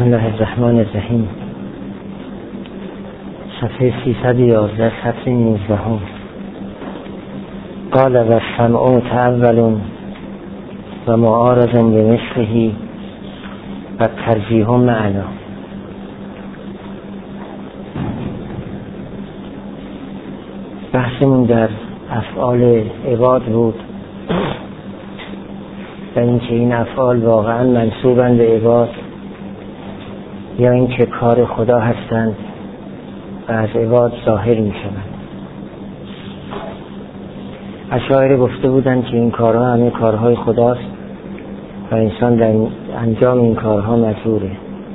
الله الرحمن الرحیم. صفحه 311 سطر 19. قال و السمع متأول و معارض بمثله و ترجیح معنا. بحثمون در افعال عباد بود و اینکه این افعال واقعا منسوبند به عباد یا اینکه کار خدا هستند و از عباد ظاهر می شوند. اشاعره گفته بودند که این کارها همه کارهای خداست و انسان در انجام این کارها مجبوره،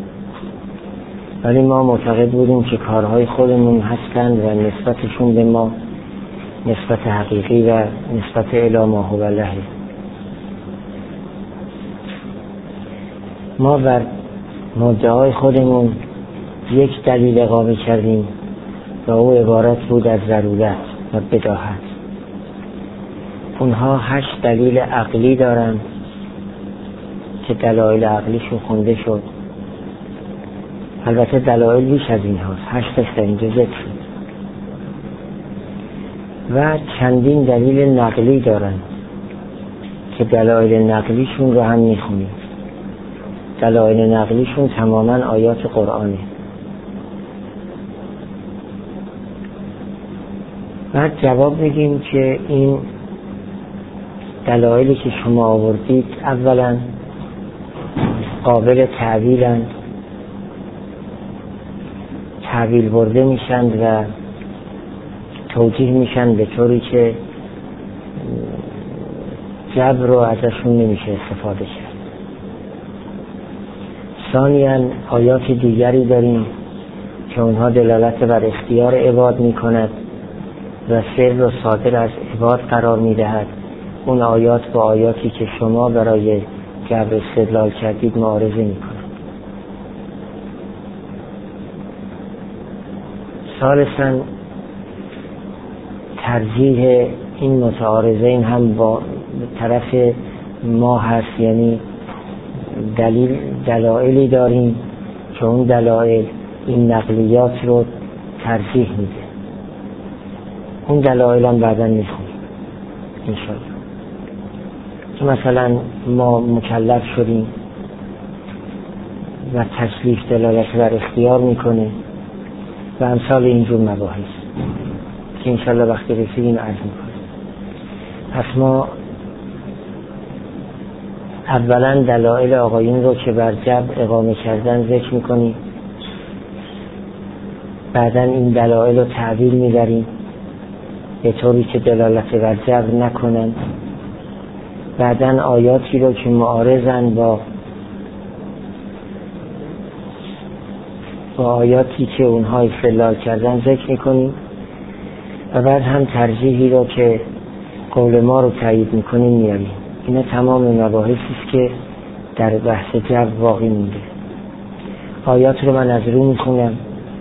ولی ما معتقد بودیم که کارهای خودمون هستند و نسبتشون به ما نسبت حقیقی و نسبت الی ما هو له. ما بر مدعای خودمون یک دلیل اقامه کردیم و او عبارت بود از ضرورت و بداهت. اونها 8 دلیل عقلی دارن که دلایل عقلیشون خونده شد. البته دلایل بیش از این هاست، 8 تا اینجا ذکر شد. و چندین دلیل نقلی دارن که دلایل نقلیشون رو هم میخونیم. دلایل نقلیشون تماما آیات قرآنه. بعد جواب میگیم که این دلایلی که شما آوردید اولا قابل تعویلند، تعویل برده میشند و توجیه میشن به طوری که جبر رو ازشون نمیشه استفاده کرد. ثانیاً آیات دیگری داریم که اونها دلالت بر اختیار عباد میکند و سر رو صادر از عباد قرار میدهد. اون آیات با آیاتی که شما برای جبر استدلال کردید معارضه میکنند. ثالثاً ترجیح این متعارضین هم با طرف ما هست، یعنی دلایلی داریم که اون دلایل این نقلیات رو ترجیح میده. اون دلایل هم بعدا میخونیم انشاءالله. که مثلا ما مکلف شدیم و تکلیف دلالت بر اختیار میکنه و امثال اینجور مباحث که انشاءالله وقتی رسیدیم عرض میکنیم. پس ما اولا دلایل آقایون رو که بر جبر اقامه کردن ذکر میکنیم، بعدا این دلایل رو تعویل میبریم به طوری که دلالت بر جبر نکنند، بعدا آیاتی رو که معارضن با آیاتی که اونها استدلال کردن ذکر میکنیم و بعد هم ترجیحی رو که قول ما رو تایید میکنیم میاریم. اینا تمام مباحثی است که در بحث جبر باقی مونده. آیات رو من از رو میخونم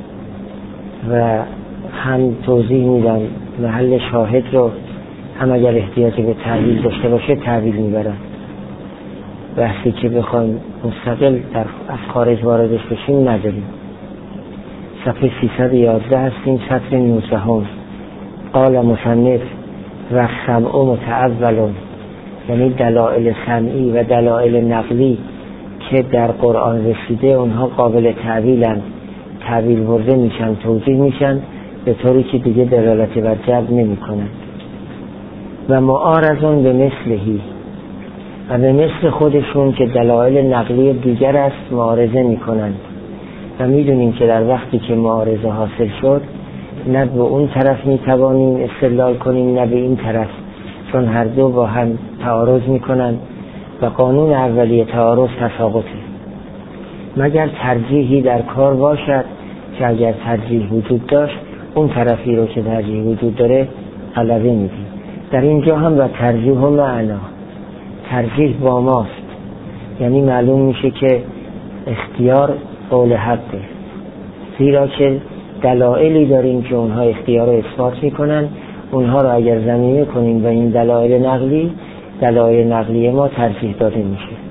و هم توضیح میدم، محل شاهد رو هم اگر احتیاج به تعویل داشته باشه تعویل میبرم. بحثی که بخوایم مستقل در از خارج واردش بشیم نداریم. صفحه 311 هستیم، سطر 19. قال مصنف و السمع متأول، یعنی دلایل سمعی و دلایل نقلی که در قرآن رسیده اونها قابل تعویلن، تعویل برده میشن، توجیه میشن به طوری که دیگه دلالت بر جبر نمی کنند. و معارضون به مثلهی، و به مثل خودشون که دلایل نقلی دیگر است معارضه می کنند. و میدونیم که در وقتی که معارضه حاصل شد نه به اون طرف می توانیم استدلال کنیم نه به این طرف، چون هر دو با هم تعارض می کنند و قانون اولیه تعارض تساقطه، مگر ترجیحی در کار باشد که اگر ترجیح وجود داشت اون طرفی رو که ترجیح وجود داره غلبه میدیم. در اینجا هم و ترجیح و معنا، ترجیح با ماست، یعنی معلوم میشه که اختیار قول حقه، زیرا که دلایلی داریم که اونها اختیار رو اثبات میکنن. اونها رو اگر ضمیمه کنیم و این دلایل نقلی ما ترجیح داده میشه.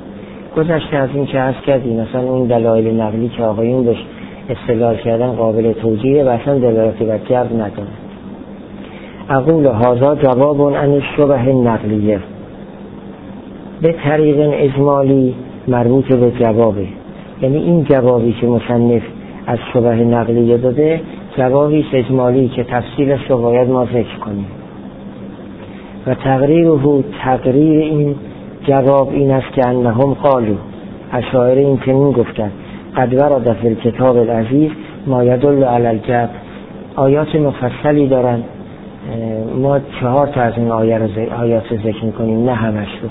گذشته از این که عرض کردیم مثلا اون دلایل نقلی که آقایون بهش استدلال کردن قابل توجیه و اصلا دلالت بر جبر نداره. اقول هذا جواب عن الشبه النقلیه، به طریق اجمالی مربوط به جوابه، یعنی این جوابی که مصنف از شبه نقلیه داده جوابی اجمالی که تفصیلش رو باید ما ذکر کنیم و تقریر این جواب این است که انهم قالوا، اشاعره این چنین گفتند قد ورد فی الکتاب العزیز ما یدل علی الجبر، آیات مفصلی دارن، ما 4 تا از این آیات ذکر میکنیم نه همش رو.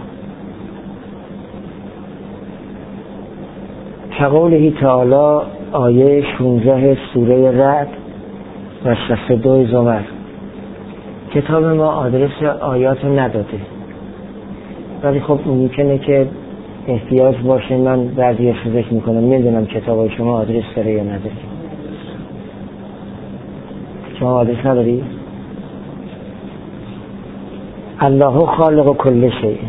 کقوله تعالی آیه 16 سوره رعد و 62 زمر. کتاب ما آدرس آیات نداده، ولی خب ممکنه که احتیاج باشه من بعضیش رو ذکر میکنم. نمیدونم کتاب شما آدرس داره یا نداره. شما آدرس نداری؟ الله خالق کل شیء،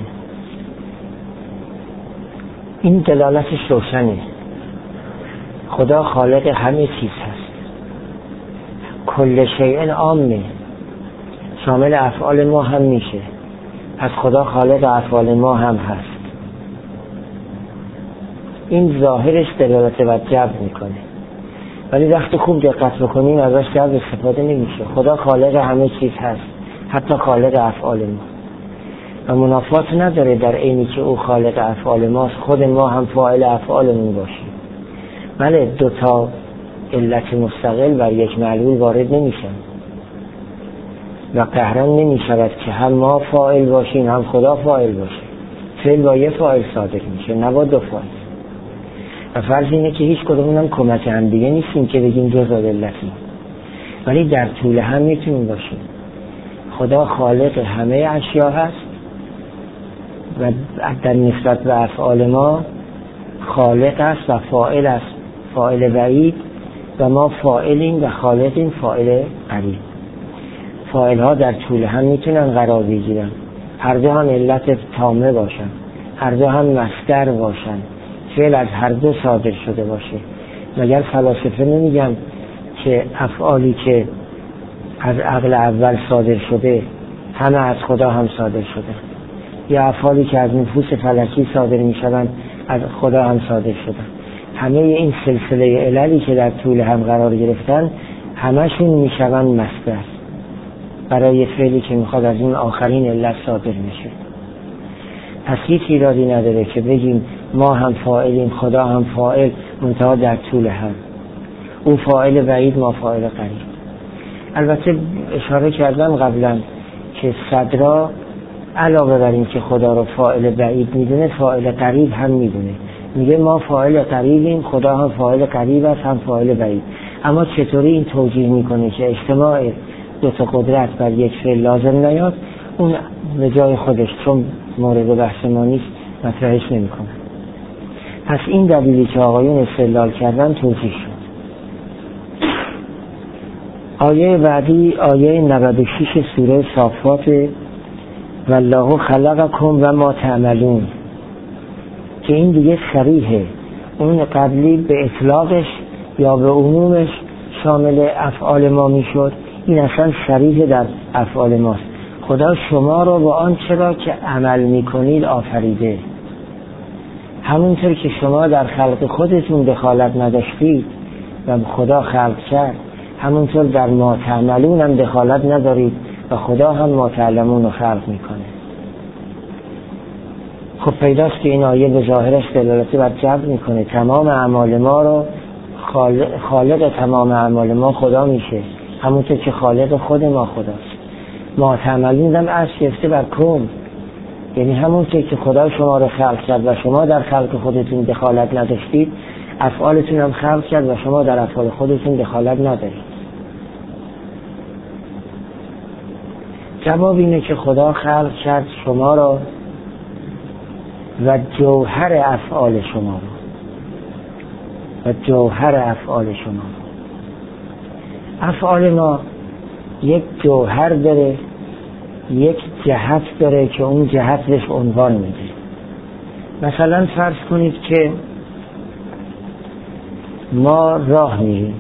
این دلالتش روشنه. خدا خالق همه چیز هست. کل شیء عامه، شامل افعال ما هم میشه، پس خدا خالق افعال ما هم هست. این ظاهرش دلالت بر جبر میکنه، ولی وقتی خوب دقت بکنیم ازش جبر استفاده نمیشه. خدا خالق همه چیز هست، حتی خالق افعال ما، و منافات نداره در عینی که او خالق افعال ماست خود ما هم فاعل افعالمون باشیم. بله، 2 تا علت مستقل بر یک معلول وارد نمیشن و قهرن نمیشود که هم ما فاعل باشیم هم خدا فاعل باشه. فعل با یه فاعل صادر میشه، نه با 2 فاعل. و فرض اینه که هیچ کدومون کمک هم دیگه نیستیم که بگیم جزء علتیم، ولی در طول هم میتونیم باشیم. خدا خالق همه اشیا هست و در نسبت به افعال ما خالق است و فاعل است، فاعل بعید، و ما فاعلیم و خالقیم، فاعل قریب. فاعل ها در طول هم میتونن قرار بگیرن، هر دو هم علت تامه باشن، هر دو هم مصدر باشن، فعل از هر دو صادر شده باشه. مگر فلاسفه نمیگن که افعالی که از عقل اول صادر شده همه از خدا هم صادر شده، یا افعالی که از نفوس فلکی صادر میشن از خدا هم صادر شدن. همه این سلسله عللی که در طول هم قرار گرفتن همشون میشن مصدر برای فعلی که میخواد از این آخرین علت صادر میشه. پس هیچ ایرادی نداره که بگیم ما هم فاعلیم، خدا هم فاعل، منتها در طول هم او فاعل بعید ما فاعل قریب. البته اشاره کردم قبلا که صدرا علاوه بر این که خدا رو فاعل بعید میدونه فاعل قریب هم میدونه. میگه ما فاعل قریبیم، خدا هم فاعل قریب است هم فاعل بعید. اما چطوری این توجیه میکنه که اجتماع 2 تا قدرت بر یک فعل لازم نیاد؟ اون به جای خودش چون مورد بحث ما نیست مطرحش نمیکنه. پس این دلیلی که آقایون استدلال کردن توضیح شد. آیه بعدی آیه 96 سوره صافات والله خلقکم و ما تعملون، که این دیگه صریحه. اون قبلی به اطلاقش یا به عمومش شامل افعال ما میشد، این اصلا صریح در افعال ماست. خدا شما رو با آنچه را که عمل میکنید آفریده. همونطور که شما در خلق خودتون دخالت نداشتید و خدا خلق کرد، همونطور در ما تعملون هم دخالت ندارید و خدا هم ما تعلمون رو خلق میکنه. خب پیداست که این آیه به ظاهرش دلالت بر جبر میکنه. تمام اعمال ما رو خالق تمام اعمال ما خدا میشه، همونطور که خالق خود ما خداست. ما تعملون هم عرض گرفته بر کون، یعنی همونطور که خدا شما رو خلق کرد و شما در خلق خودتون دخالت نداشتید، افعالتون هم خلق کرد و شما در افعال خودتون دخالت ندارید. جواب اینه که خدا خلق کرد شما را و جوهر افعال شما را افعال ما یک جوهر داره، یک جهت داره که اون جهت بهش عنوان میده. مثلا فرض کنید که ما راه میریم،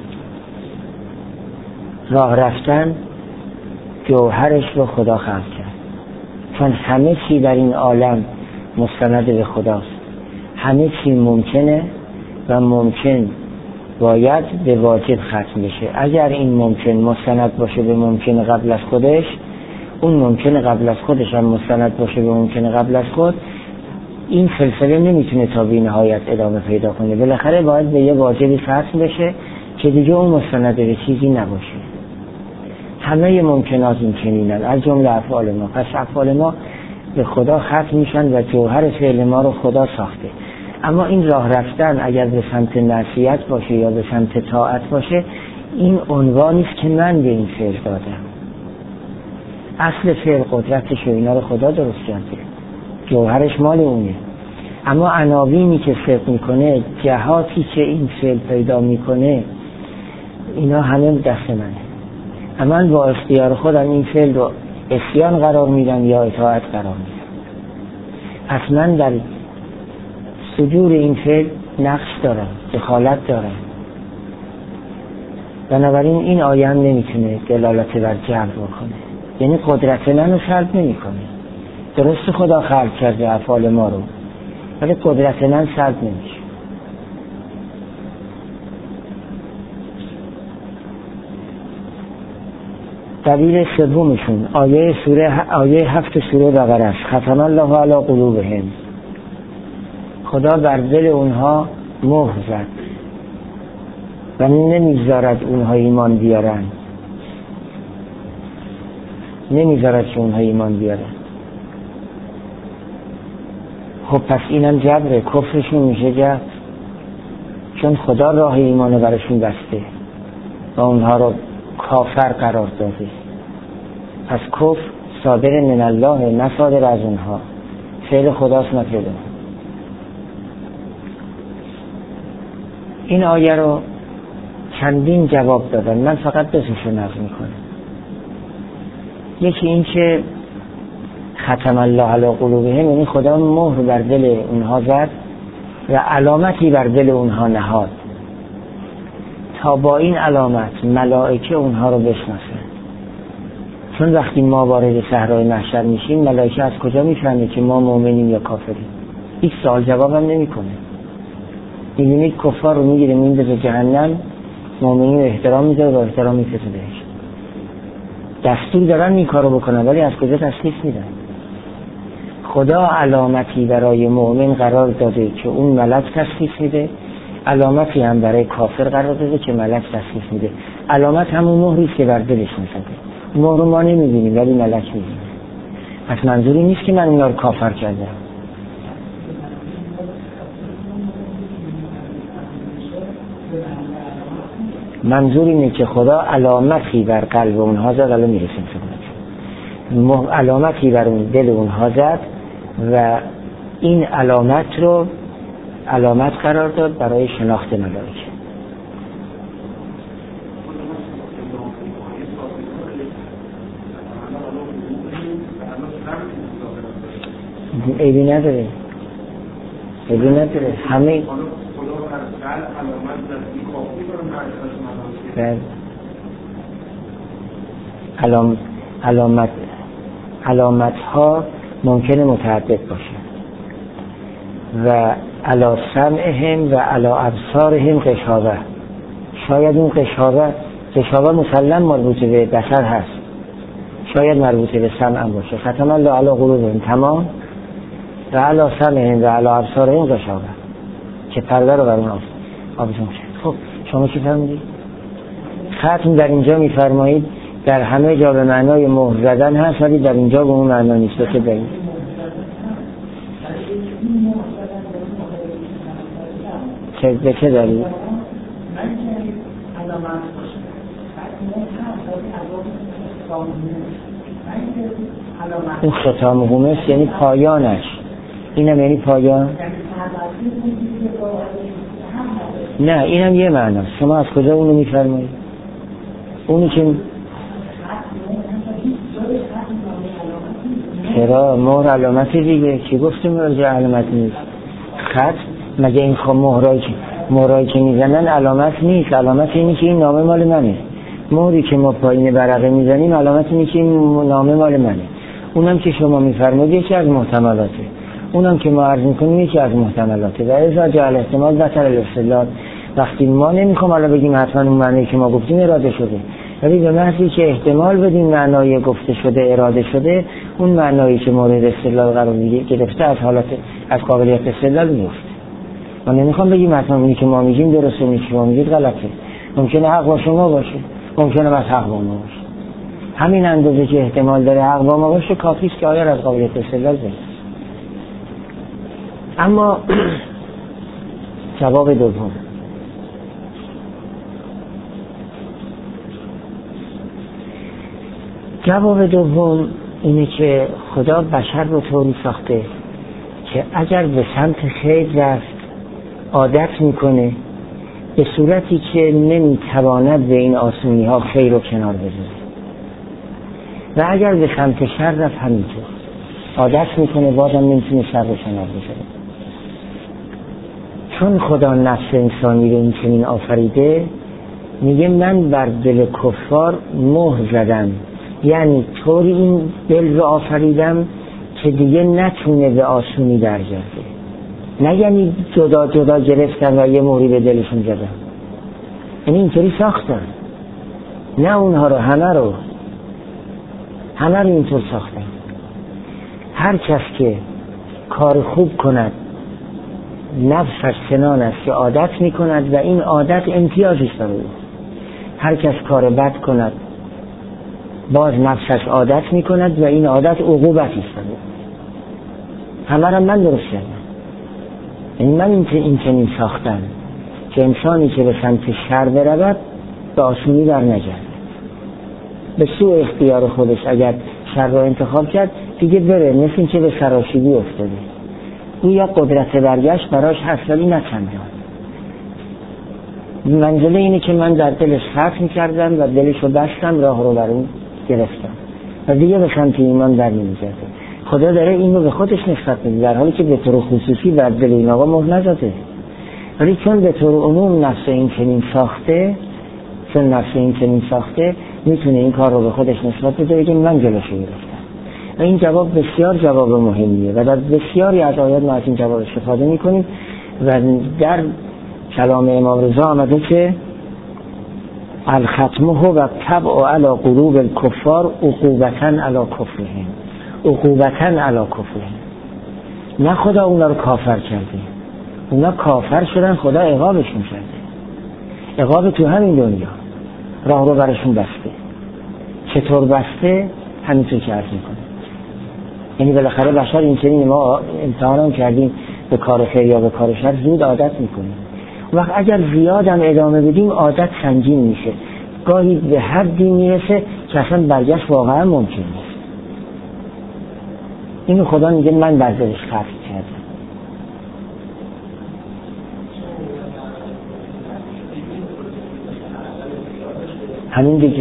راه رفتن جوهرش رو خدا خلق کرد، چون همه چی در این عالم مستند به خداست، همه چی ممکنه و ممکن باید به واجب ختم بشه. اگر این ممکن مستند باشه به ممکن قبل از خودش، اون ممکن قبل از خودش هم مستند باشه به ممکن قبل از خود، این سلسله نمیتونه تا بی نهایت ادامه پیدا کنه. بالاخره باید به یه واجبی ختم بشه که دیگه اون مستند به چیزی نباشه. همه ممکنات این چنینن، از جمله افعال ما. پس افعال ما به خدا ختم میشن و جوهر فعل ما رو خدا ساخته. اما این راه رفتن اگر به سمت معصیت باشه یا به سمت طاعت باشه، این عنوانی است که من به این فعل دادم. اصل فعل قدرتش و اینا رو خدا درست کرده، جوهرش مال اونه. اما عناوینی که صدق میکنه، جهاتی که این فعل پیدا میکنه، اینا همه دست منه. اما با اختیار خودم این فعل رو عصیان قرار میدم یا اطاعت قرار میدم. پس من در صدور این فعل نقش دارم، دخالت دارم. بنابراین این آیه هم نمیتونه دلالت بر جبر بکنه، یعنی قدرت منو سلب نمیکنه. درست خدا خلق کرده افعال ما رو، ولی قدرت من سلب نمیشه. دلیل سومشون آیه 7 سوره بقره است. ختم الله علی قلوبهم، خدا بر دل اونها مهر زد و نمیذارد اونها ایمان بیارن، نمیذارد که اونها ایمان بیارن. خب پس اینم جبره، کفرشون میشه جبر، چون خدا راه ایمان برشون بسته و اونها رو کافر قرار داده. پس کفر صادر من الله، نه صادر از اونها، فعل خداست نه فعل اونها. این آیه رو چندین جواب دادن، من فقط بسیشو نقل میکنم. یکی این که ختم الله علی قلوبهم، یعنی خدا مهر بر دل اونها زد و علامتی بر دل اونها نهاد تا با این علامت ملائکه اونها رو بشناسن. چون وقتی ما وارد صحرای محشر میشیم، ملائکه از کجا میفهمه که ما مؤمنیم یا کافریم؟ هیچ سوال جواب هم نمیکنه. میبینید کفار رو میگیره میندازه جهنم، مؤمنین احترام میذاره و احترام میفته بهش. دستور دارن این کارو بکنن، ولی از کجا تشخیص میدن؟ خدا علامتی برای مؤمن قرار داده که اون ملک تشخیص میده، علامتی هم برای کافر قرار داده که ملک تشخیص میده. علامت همون مهریست که بر دلش میزده. مهر ما نمیبینیم ولی ملک میبینه. پس منظوری نیست که من اینا رو کافر کردم. منظور اینه که خدا علامتی بر قلب اونها زد. الان میرسیم خدمت. علامتی بر اون دل اونها زد و این علامت رو علامت قرار داد برای شناخت ملائکه. عیبی نداره، عیبی نداره. همه علامت ها ممکنه متعدد باشه و علی سمعهم و علی ابصارهم غشاوه. شاید اون غشاوه مسلم مربوط به بصر هست، شاید مربوط به سمع هم باشه. ختم الله علی قلوبهم تمام و علی سمعهم و علی ابصارهم غشاوه، که پرده رو بر اون آویزون کرد. خب شما چی فرمودید؟ ختم در اینجا میفرمایید در همه جا به معنای مهر زدن هست، ولی در اینجا به اون معنا نیست. که بگید به چه دلیل؟ اون ختام همست یعنی پایانش، اینم یعنی پایان؟ نه اینم یه معناست. شما از کجا اونو میفرمایید؟ اونی که چرا مهر علامت دیگه، کی گفته مهر علامت نیست؟ خط، مگه این مهرایی که میزنن علامت نیست؟ علامت اینه که این نامه مال منه. مهری که ما پایین ورقه میزنیم علامت اینه که این نامه مال منه. اونم که شما میفرمایید یکی از محتملاته، اونم که ما عرض میکنیم یکی از محتملاته. و اذا جاء الاحتمال بطل الاستدلال. وقتی ما نمیخوام حالا بگیم حتما اون معنی که ما گفتیم اراده شده، ولی به محضی که احتمال بدیم معنای گفته شده اراده شده، اون معنایی که مورد استدلال قرار گرفته از قابلیت استدلال میفته. ما نمیخوام بگیم حتما اونی که ما میگیم درسته، اونی که ما میگید غلطه. ممکنه حق با شما باشه، ممکنه بس حق با ما باشه. همین اندازه که احتمال داره حق با ما باشه کافیه که آیه از قابلیت استدلال بگیره. اما جواب دوم، جواب دوم اینه که خدا بشر رو طوری ساخته که اگر به سمت خیر رفت عادت میکنه، به صورتی که نمیتواند به این آسونی ها خیر رو کنار بذاره، و اگر به سمت شر رفت همینطور عادت میکنه بازم نمیتونه شر رو کنار بذاره. چون خدا نفس انسانی رو این چنین آفریده، میگه من بر دل کفار مهر زدم، یعنی طوری این دل رو آفریدم که دیگه نتونه به آسونی درگرده. نه یعنی جدا جدا گرفتن و یه مهری به دلشون زدن، یعنی اینطوری ساختن. نه اونها رو، همه رو اینطور ساختن. هر کس که کار خوب کند نفسش چنان است که عادت می کند و این عادت امتیازش داره. هر کس کار بد کند باز نفسش عادت می کند و این عادت عقوبتش داره. همه را من درست کردم. یعنی من این چنین ساختم که انسانی که به سمت شر برود به آسونی در نجرد. به سوء اختیار خودش اگر شر را انتخاب کرد دیگه بره، مثل این که به سراشیبی افتاده. او یا قدرت برگشت براش هست ولی نه چندان. منزله اینه که من در دلش خط میکردم و دلش رو بستم، راه رو بر اون گرفتم و دیگه به سمت ایمان در نمیزده. خدا داره این رو به خودش نسبت میده، در حالی که به طور خصوصی بر دل این آقا مهر نزده، ولی چون به طور عموم نفس این چنین ساخته میتونه این کار رو به خودش نسبت بده، بگه من جلوشو گرفتم. و این جواب بسیار جواب مهمیه و در بسیاری از آیات ما از این جواب استفاده میکنیم و در کلام امام رضا آمده که الختمه و طبع علی قلوب الکفار عقوبتاً علی کفرهم. نه خدا اونا رو کافر کرده، اونا کافر شدن، خدا عقابشون کرده. عقاب تو همین دنیا، راه رو برشون بسته. چطور بسته؟ همینطور که عرض میکنه. یعنی بالاخره بشر این چنین، ما امتحان کردیم به کار خیر یا به کار شر زود عادت میکنیم. وقت اگر زیاد هم ادامه بدیم عادت سنگین میشه، گاهی به حدی میرسه که اصلا برگشت واقعا ممکن نیست. اینو خدا میگه من بر دلش خرج کردم. همین دیگه،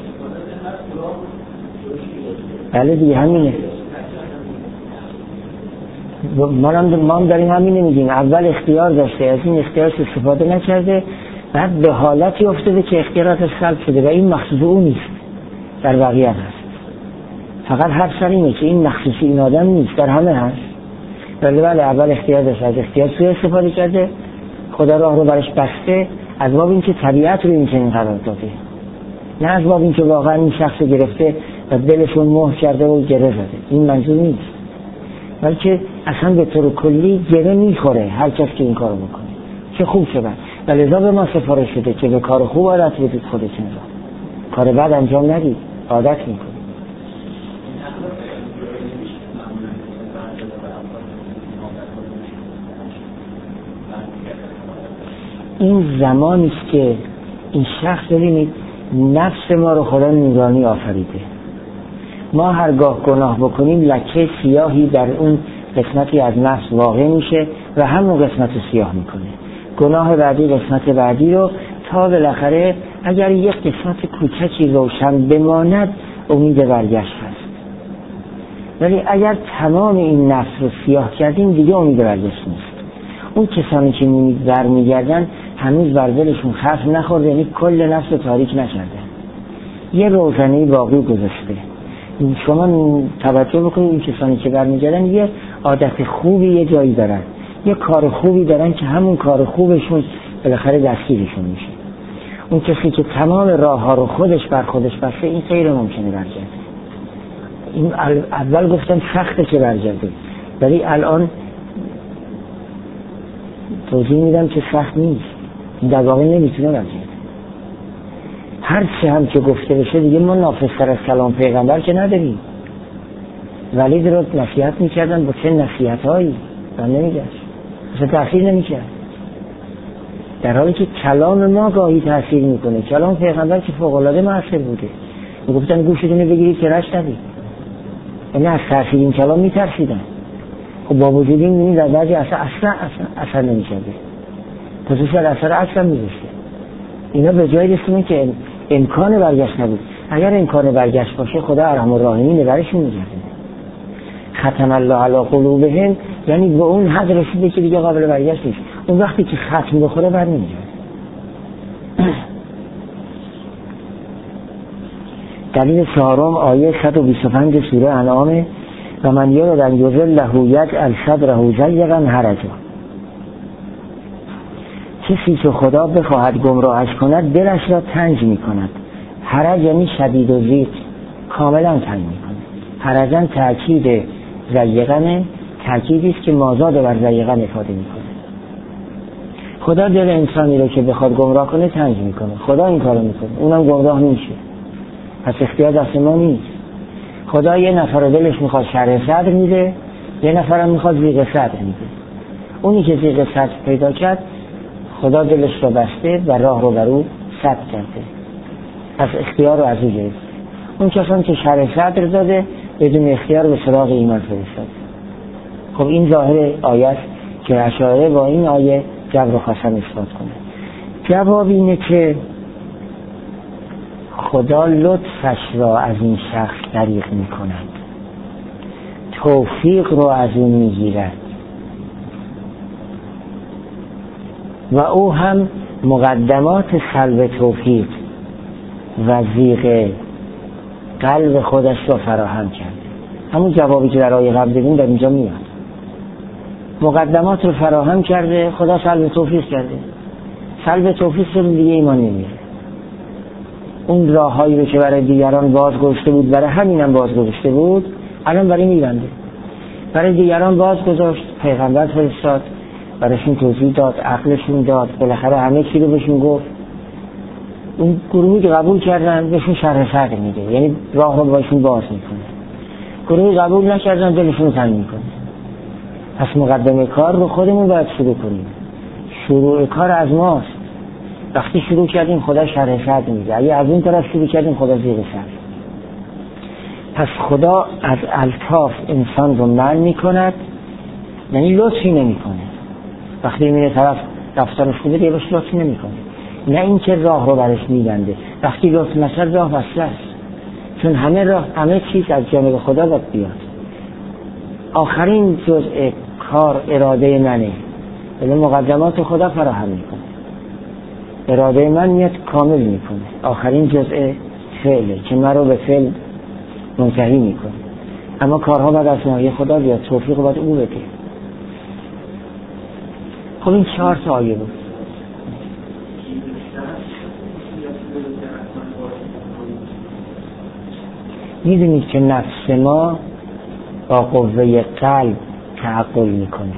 بله دیگه همینه. ما هم داریم همینه میگیم. اول اختیار داشته، از این اختیارش استفاده نکرده، بعد به حالتی افتاده که اختیاراتش سلب شده و این مخصوص اون نیست، در بقیه هست. فقط حرف سر اینه که این مخصوص این آدم نیست، در همه هست. بله اول اختیار داشته، از اختیار سوء استفاده کرده، خدا راه رو برش بسته، از باب این که طبیعت رو این چنین قرار داده، نه از باب این که واقعا این شخص گرفته و دلشون مهر کرده و گره زده. این منظور نیست، بلکه اصلا به طور کلی گره میخوره هر کس که این کارو بکنه. چه خوب شد و لذا به ما سفارش شده که به کار خوب عادت بدید، خودتون رو کار بد انجام ندید، عادت میکنید. این زمانی است که این شخص، ببینید نفس ما رو خدا نورانی آفریده. ما هرگاه گناه بکنیم لکه سیاهی در اون قسمتی از نفس واقع میشه و همون قسمت رو سیاه میکنه. گناه بعدی قسمت بعدی رو، تا بالاخره اگر یک قسمت کوچکی روشن بماند امید برگشت هست. ولی اگر تمام این نفس رو سیاه کردیم دیگه امید برگشت نیست. اون کسانی که برمیگردن هنوز بر دلشون خف نخورده، یعنی کل نفس رو تاریک نکردن، یه روزنه باقی گذاشته. شما توجه بکنید این کسانی که برمیگردن یه عادت خوبی یه جایی دارن، یه کار خوبی دارن که همون کار خوبشون بالاخره دستگیرشون میشه. اون کسی که تمام راه ها رو خودش بر خودش بسته، این غیر ممکنه برگرده. این اول گفتم سخته که برگرده، ولی الان توضیح میدم که سخت نیست، در واقع نمیتونه برگرده. هر چه هم که گفته بشه دیگه ما نافذتر از کلام پیغمبر که نداریم. ولید رو نصیحت میکردن با چه نصیحت هایی و نمیگشت، مثلا تأثیر نمیکرد، در حالی که کلام ما گاهی تأثیر میکنه. کلام پیغمبر که فوق‌العاده مؤثر بوده، میگفتن گوشتون رو بگیرید که رشت ندید، یعنی از تأثیر این کلام میترسیدن. خب با وجود این میبینید در بعضی اثر نمیکرده، خصوصا اثر اصلا میذاشته. اینا به جای رسیدن که امکان برگشت نبود. اگر امکان برگشت باشه خدا ارحم الراحمین برشون میگرده. ختم الله علی قلوبهم، یعنی به اون حد رسیده که دیگه قابل برگشت نیست. اون وقتی که ختم بخوره بر نمیگرده. دلیل چهارم آیه 125 سوره انعام: و من یرد ان یضله یجعل صدره ضیقا حرجا. کسی که خدا بخواهد گمراهش کند دلش را تنگ می کند. حرج یعنی شدید و ضیق، کاملا تنگ می کند. حرجا تأکید ضیقا، تأکیدی است که مازاد بر ضیقا افاده می کند. خدا دل انسانی رو که بخواد گمراه کنه تنگ می کنه. خدا این کارو می کنه، اونم گمراه نمیشه. پس اختیار دست ما نیست. خدا یه نفر دلش میخواد شرح صدر میده، یه نفرم میخواد ضیق صدر میده. اونی که ضیق صدر پیدا کرد خدا دلش رو بسته و راه رو بر او سد کرده، پس اختیار رو از او گرفت. اون کسان که شرح صدر داده بدون اختیار به سراغ ایمان فرستاد. خب این ظاهر آیه است که اشاعره با این آیه جبر و خصم اثبات کنه. جواب اینه که خدا لطفش را از این شخص دریغ می کند، توفیق رو از اون می گیرد و او هم مقدمات سلب توفیق و ضیق قلب خودش رو فراهم کرد. همون جوابی که در آیه قبل دیدیم در اینجا میاد. مقدمات رو فراهم کرده، خدا سلب توفیق کرده. سلب توفیق رو دیگه ایمان نمیاره. اون راههایی رو که برای دیگران باز گذاشته بود، برای همینم باز گذاشته بود، الان برای میبنده. برای دیگران باز گذاشت، پیغمبر فرستاد، برایشون توضیح داد، عقلشون داد، بالاخره همه چی رو بهشون گفت. اون گروهی که قبول کردن بهشون شرح صدر میده، یعنی راه رو باشون باز میکنه. گروهی قبول نکردن دلشون تنگ میکنه. پس مقدمه کار رو خودمون باید شروع کنیم. شروع کار از ماست. وقتی شروع کردیم خدا شرح صدر میده، اگه از این طرف شروع کردیم خدا ضیق صدر. پس خدا از الطاف انسان رو منع میکند، یعنی لطفی نمیکنه. وقتی میره طرف رفتارش خوبه دیگه بهش لطف نمیکنه، نه اینکه راه رو برش میبنده. وقتی لطف نشد راه بسته است، چون همه چیز از جانب خدا باید بیاد. آخرین جزء کار اراده منه، ولی مقدمات خدا فراهم میکنه. اراده من میاد کامل میکنه، آخرین جزء فعله که من رو به فعل منتهی میکنه. اما کارها باید از ناحیه خدا بیاد، توفیق باید او بده. خب این 4 تا آیه بود. میدونید که نفس ما با قوه قلب تعقل میکنه.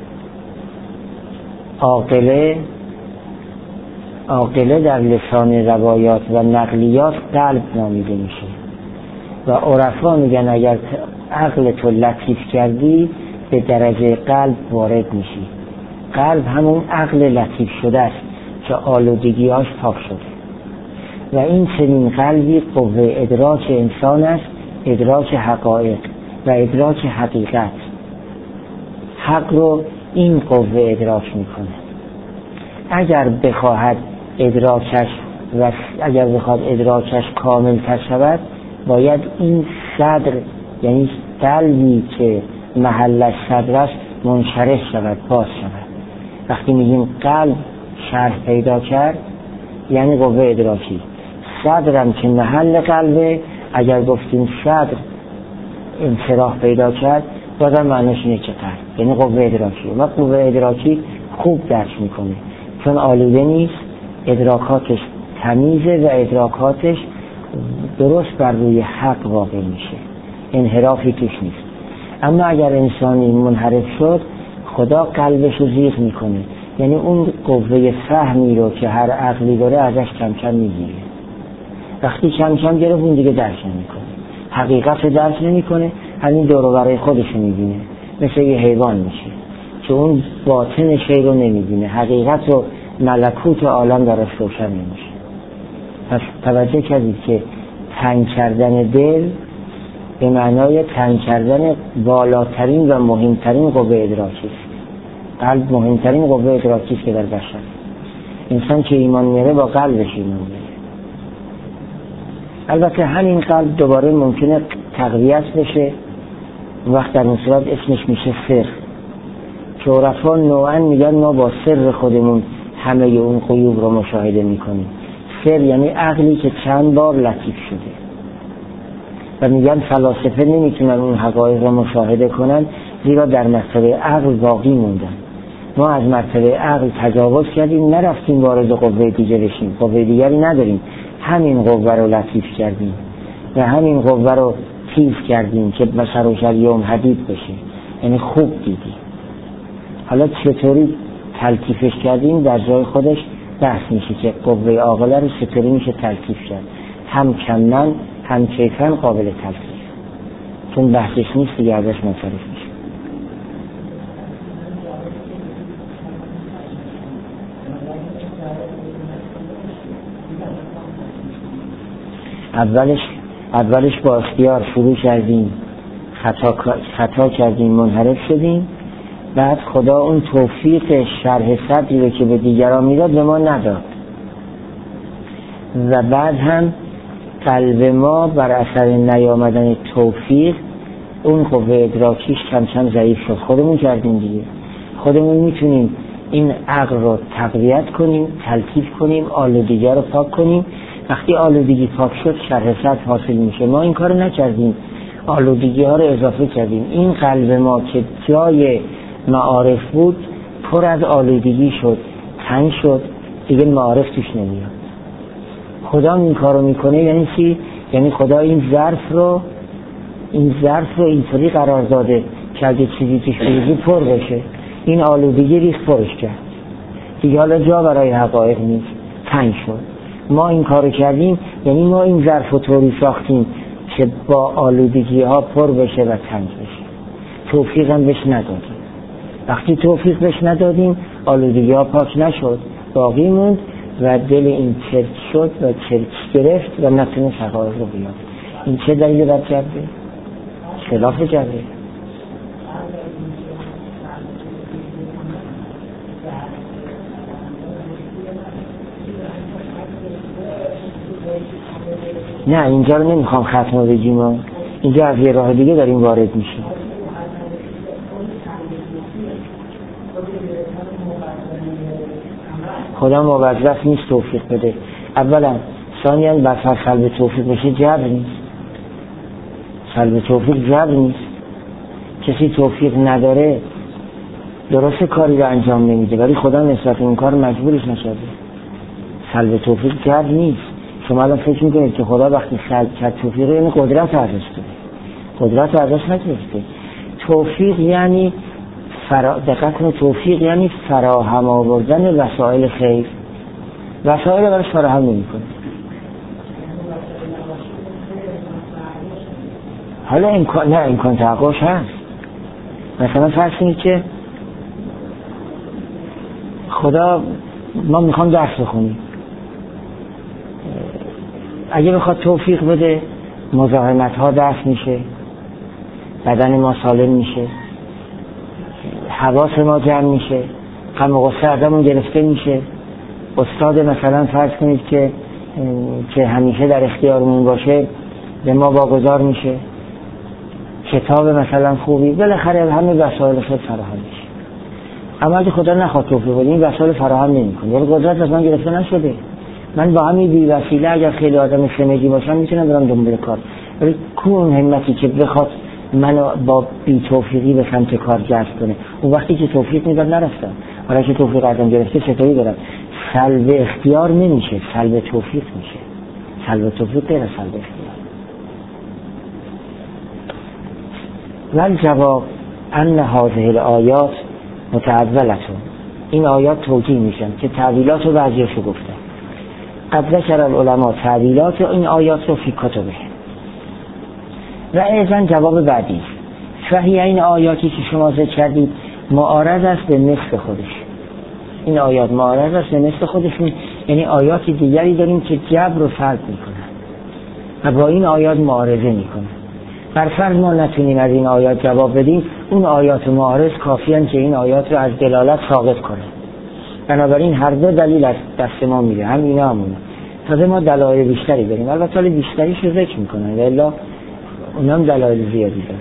عاقله در لسان روایات و نقلیات قلب نامیده میشه و عرفا میگن اگر عقل تو لطیف کردی به درجه قلب وارد میشی. قلب همون عقل لطیف شده است که آلودگیاش پاک شده و این چنین قلبی قوه ادراک انسان است، ادراک حقایق و ادراک حقیقت. حق رو این قوه ادراک میکنه. اگر بخواهد ادراکش کامل تر شود باید این صدر، یعنی قلبی که محلش صدر است، منشرح شود، باز شود. وقتی میگیم قلب شرح پیدا کرد یعنی قوه ادراکی. صدرم که محل قلبه، اگر گفتیم صدر انشراح پیدا کرد بازم معنیش اینه که قلب یعنی قوه ادراکی. و قوه ادراکی خوب درک میکنه چون آلوده نیست، ادراکاتش تمیزه و ادراکاتش درست بر روی حق واقع میشه، انحرافی توش نیست. اما اگر انسانی منحرف شد خدا قلبش رو زیغ میکنه، یعنی اون قوه فهمی رو که هر عقلی داره ازش کم کم میگیره. وقتی کم کم گرفت اون دیگه درک نمیکنه، حقیقت رو درک نمیکنه، همین دور و برای خودش رو میبینه، مثل یه حیوان میشه که اون باطن شی رو نمیبینه، حقیقت و ملکوت عالم درش روشن نمیشه. پس توجه کردید که تنگ کردن دل به معنای تنگ کردن بالاترین و مهمترین قوه ادراکی است. قلب مهمترین قوه ادراکی است که در بشر. انسان که ایمان میاره با قلبش ایمان میاره. البته همین قلب دوباره ممکنه تقویت بشه، وقت در اون صورت اسمش میشه سر. که عرفا نوعا میگن ما با سر خودمون همه اون غیوب رو مشاهده میکنیم. سر یعنی عقلی که چند بار لطیف شده و میگن فلاسفه نمیتونن اون حقایق رو مشاهده کنن زیرا در مرتبه عقل باقی موندن. ما از مرتبه عقل تجاوز کردیم، نرفتیم وارد قوه دیگه بشیم، قوه دیگری نداریم، همین قوه رو لطیف کردیم و همین قوه رو تیز کردیم که بشر و شریوم حدید بشه، یعنی خوب دیدیم. حالا چطوری تلطیفش کردیم در جای خودش بحث میشه که قوه عاقله رو چطوری میشه تلطیف کرد، هم کمن هم کیفن قابل تلطیف، چون بحثش نیست دیگه ازش منصرف میشه. اولش با اختیار شروع کردیم، خطا کردیم، منحرف شدیم، بعد خدا اون توفیق شرح صدری رو که به دیگران میداد به ما نداد و بعد هم قلب ما بر اثر نیامدن توفیق اون قوه ادراکیش کم کم ضعیف شد. خودمون کردیم دیگه، خودمون میتونیم این عقل رو تقویت کنیم، تلطیف کنیم، آلودگی رو پاک کنیم. وقتی آلودگی پاک شد شرح صدر حاصل میشه. ما این کار نکردیم، آلودگی ها رو اضافه کردیم. این قلب ما که جای معارف بود پر از آلودگی شد، تنگ شد، دیگه معارف توش نمیاد. خدا این کارو میکنه یعنی چی؟ یعنی خدا این ظرف رو اینطوری قرار داده که اگه چیزی توش بریزی پر بشه. این آلودگی ریخت پرش کرد، دیگه حالا جا برای حقایق نیست، تنگ شد. ما این کارو کردیم، یعنی ما این ظرف رو طوری ساختیم که با آلودگی ها پر بشه و تنگ بشه. توفیق هم بهش ندادیم. وقتی توفیق بهش ندادیم آلودگی ها پاک نشد، باقی موند و دل این چرک شد و چرک گرفت و نتونست حقایق رو بیاد. این چه دلیل بد کرده؟ خلاف کرده. نه اینجا رو نمیخوام ختم بگیم، اینجا از یه راه دیگه داریم وارد میشیم. خدا موظف نیست توفیق بده. اولا ثانیاً بسر سلب توفیق بشه جبر نیست. سلب توفیق جبر نیست. کسی توفیق نداره درست کاری رو انجام نمیده ولی خدا نسبت اون کار مجبورش نشده. سلب توفیق جبر نیست. شما الان فکر میکنید که خدا وقتی سلب کرد توفیق یعنی قدرت ازش داره. قدرت ازش نگرفته. توفیق یعنی دقت کنید، توفیق یعنی فراهم آوردن وسایل خیر. وسایل براش فراهم نمی‌کنه. حالا امکان تحققش هست. مثلا فرض کنید که خدا ما میخوام درس بخونیم، اگه بخواد توفیق بده مزاحمت ها دفع میشه، بدن ما سالم میشه، حواس ما جمع میشه، غم و غصه ازمون گرفته میشه. استاد مثلا فرض کنید که همیشه در اختیارمون باشه به ما واگذار میشه، کتاب مثلا خوبی، بالاخره همه وسایل خود فراهم میشه. اما اگه خدا نخواد توفیق بده این وسایل فراهم نمی‌کنه، یعنی قدرت از من گرفته نشده. من با همین بی وسیله اگر خیلی آدم سمجی باشم میتونم برم دنبال کار، ولی اون همتی که بخواد منو با بی توفیقی به سمت کار جذب کنه، اون وقتی که توفیق میداد نرفتم. حالا که توفیق ازم گرفته چطوری برم؟ سلب اختیار نمیشه، سلب توفیق میشه. سلب توفیق غیر سلب اختیار. ولی جواب ان هذه الآیات متعولتون، این آیات توجیه میشن که تعویلات رو بعضیاشو گفتن. قد ذکر العلماء تعویلات این آیات رو فی کتبه. و ایضا جواب بعدی، فهی این آیاتی که شما ذکر کردید معارض است به نصف خودش. این آیات معارض است به نصف خودشون، یعنی آیات دیگری داریم که جبر رو فرض میکنن و با این آیات معارضه میکنن. بر فرض ما نتونیم از این آیات جواب بدیم، اون آیات معارض کافیان که این آیات رو از دلالت ساقط کنه. بنابراین هر دو دلیل از دست ما میره، هم اینا هم اونا. تازه ما دلایل بیشتری داریم، البته بیشتریش رو ذکر میکنن الا اونم دلایل زیادی دارن.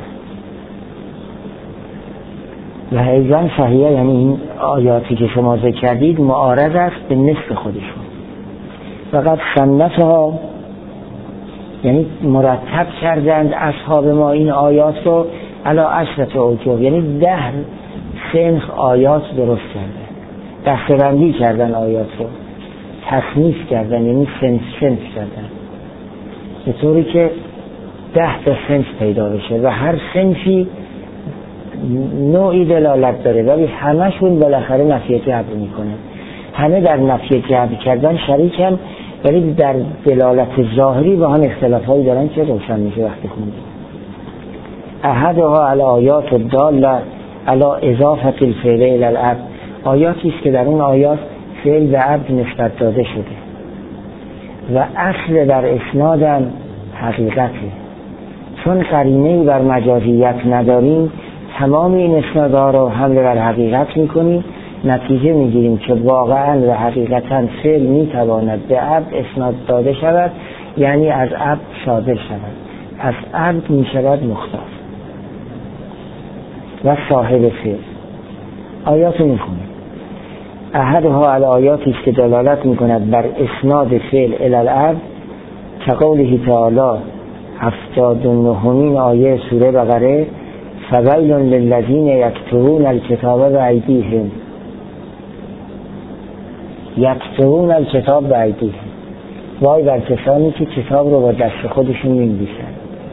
و ایضا صحیحه، یعنی این آیاتی که شما ذکر کردید معارض است به نصف خودشون. فقط صنفها، یعنی مرتب کردند اصحاب ما این آیات رو علی 10 اوجه، یعنی 10 صنف آیات درست کردن، دسته‌بندی کردن آیات رو، تصنیف کردن، یعنی صنف کردن به طوری که 10 تا صنف پیدا بشه و هر صنفی نوعی دلالت داره ولی همشون بالاخره نفی جبر میکنه. همه در نفی جبر کردن شریکن ولی در دلالت ظاهری با هم اختلافایی دارن که روشن میشه وقتی خوندیم. احدها علی آیات الداله علی اضافه الفعل الی العبد، آیاتی است که در اون آیات فعل به عبد نسبت داده شده و اصل در اسنادم حقیقته. چون قرینه‌ای بر مجازیت نداریم تمام این اسنادها رو حمل بر حقیقت میکنیم، نتیجه میگیریم که واقعا و حقیقتا فعل میتواند به عبد اسناد داده شود، یعنی از عبد صادر شود، از عبد میشود مختار و صاحب فعل. آیاتو میخونیم. احدها علی آیاتی است که دلالت میکند بر اسناد فعل الی العبد، كقوله تعالی 79 آیه سوره بقره، فویل للذین یکتبون الکتاب بایدیهم، یکتبون الکتاب بایدیهم، وای بر کسانی که کتاب رو با دست خودشون می‌نویسن.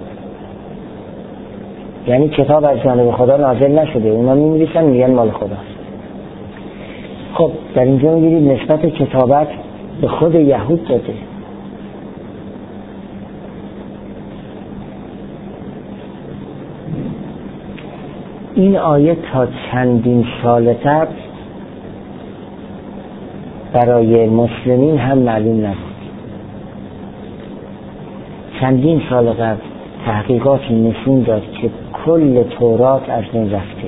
یعنی کتاب از جانب خدا نازل نشده، اونا می‌نویسن میگن مال خداست. خب در اینجا می‌گیرید نسبت کتابت به خود یهود داده. این آیه تا چندین سال قبل برای مسلمین هم معلوم نبود. چندین سال قبل تحقیقاتی نشون داد که کل تورات از بین رفته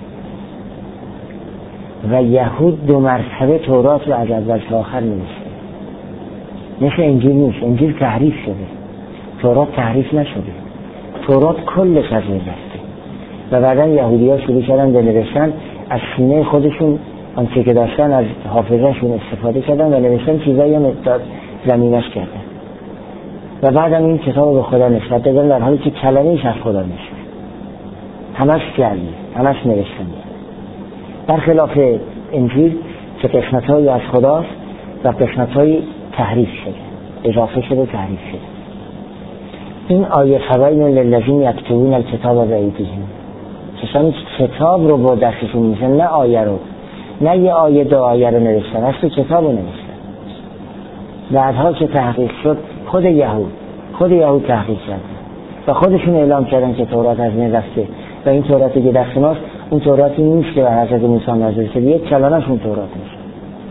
و یهود 2 مرتبه تورات رو از اول تا آخر نوشته. مثل انجیل نیست، انجیل تحریف شده، تورات تحریف نشده، تورات کلش از بین رفته. و بعدا یهودی‌ها شروع کردن به نوشتن از سینه خودشون، آنچه که داشتن از حافظه‌شون استفاده کردن و نوشتن چیزایی هم زمینش کردن و بعدم این کتاب به خدا نسبت دادن در حالی که کلمه‌اش از خدا نشه، همش فعلی، همش نوشتنی، برخلاف انجیل که قسمت‌هایی از خداست و قسمت‌هایی تحریف شده، اضافه شده، تحریف شده. این آیه فویل للذین یکتبون الکتاب بایدیهم، کسانی که کتاب رو با دستشون می‌نویسن، نه آیه رو، نه یه آیه 2 آیه رو نوشتن، اصلا کتاب رو نوشتن. بعدها که تحقیق شد خود یهود تحقیق کردن و خودشون اعلام کردن که تورات از بین رفته و این توراتی که دست ماست اون توراتی نیست که بر حضرت موسی نازل شده، یک کلمه‌اش اون تورات نیست.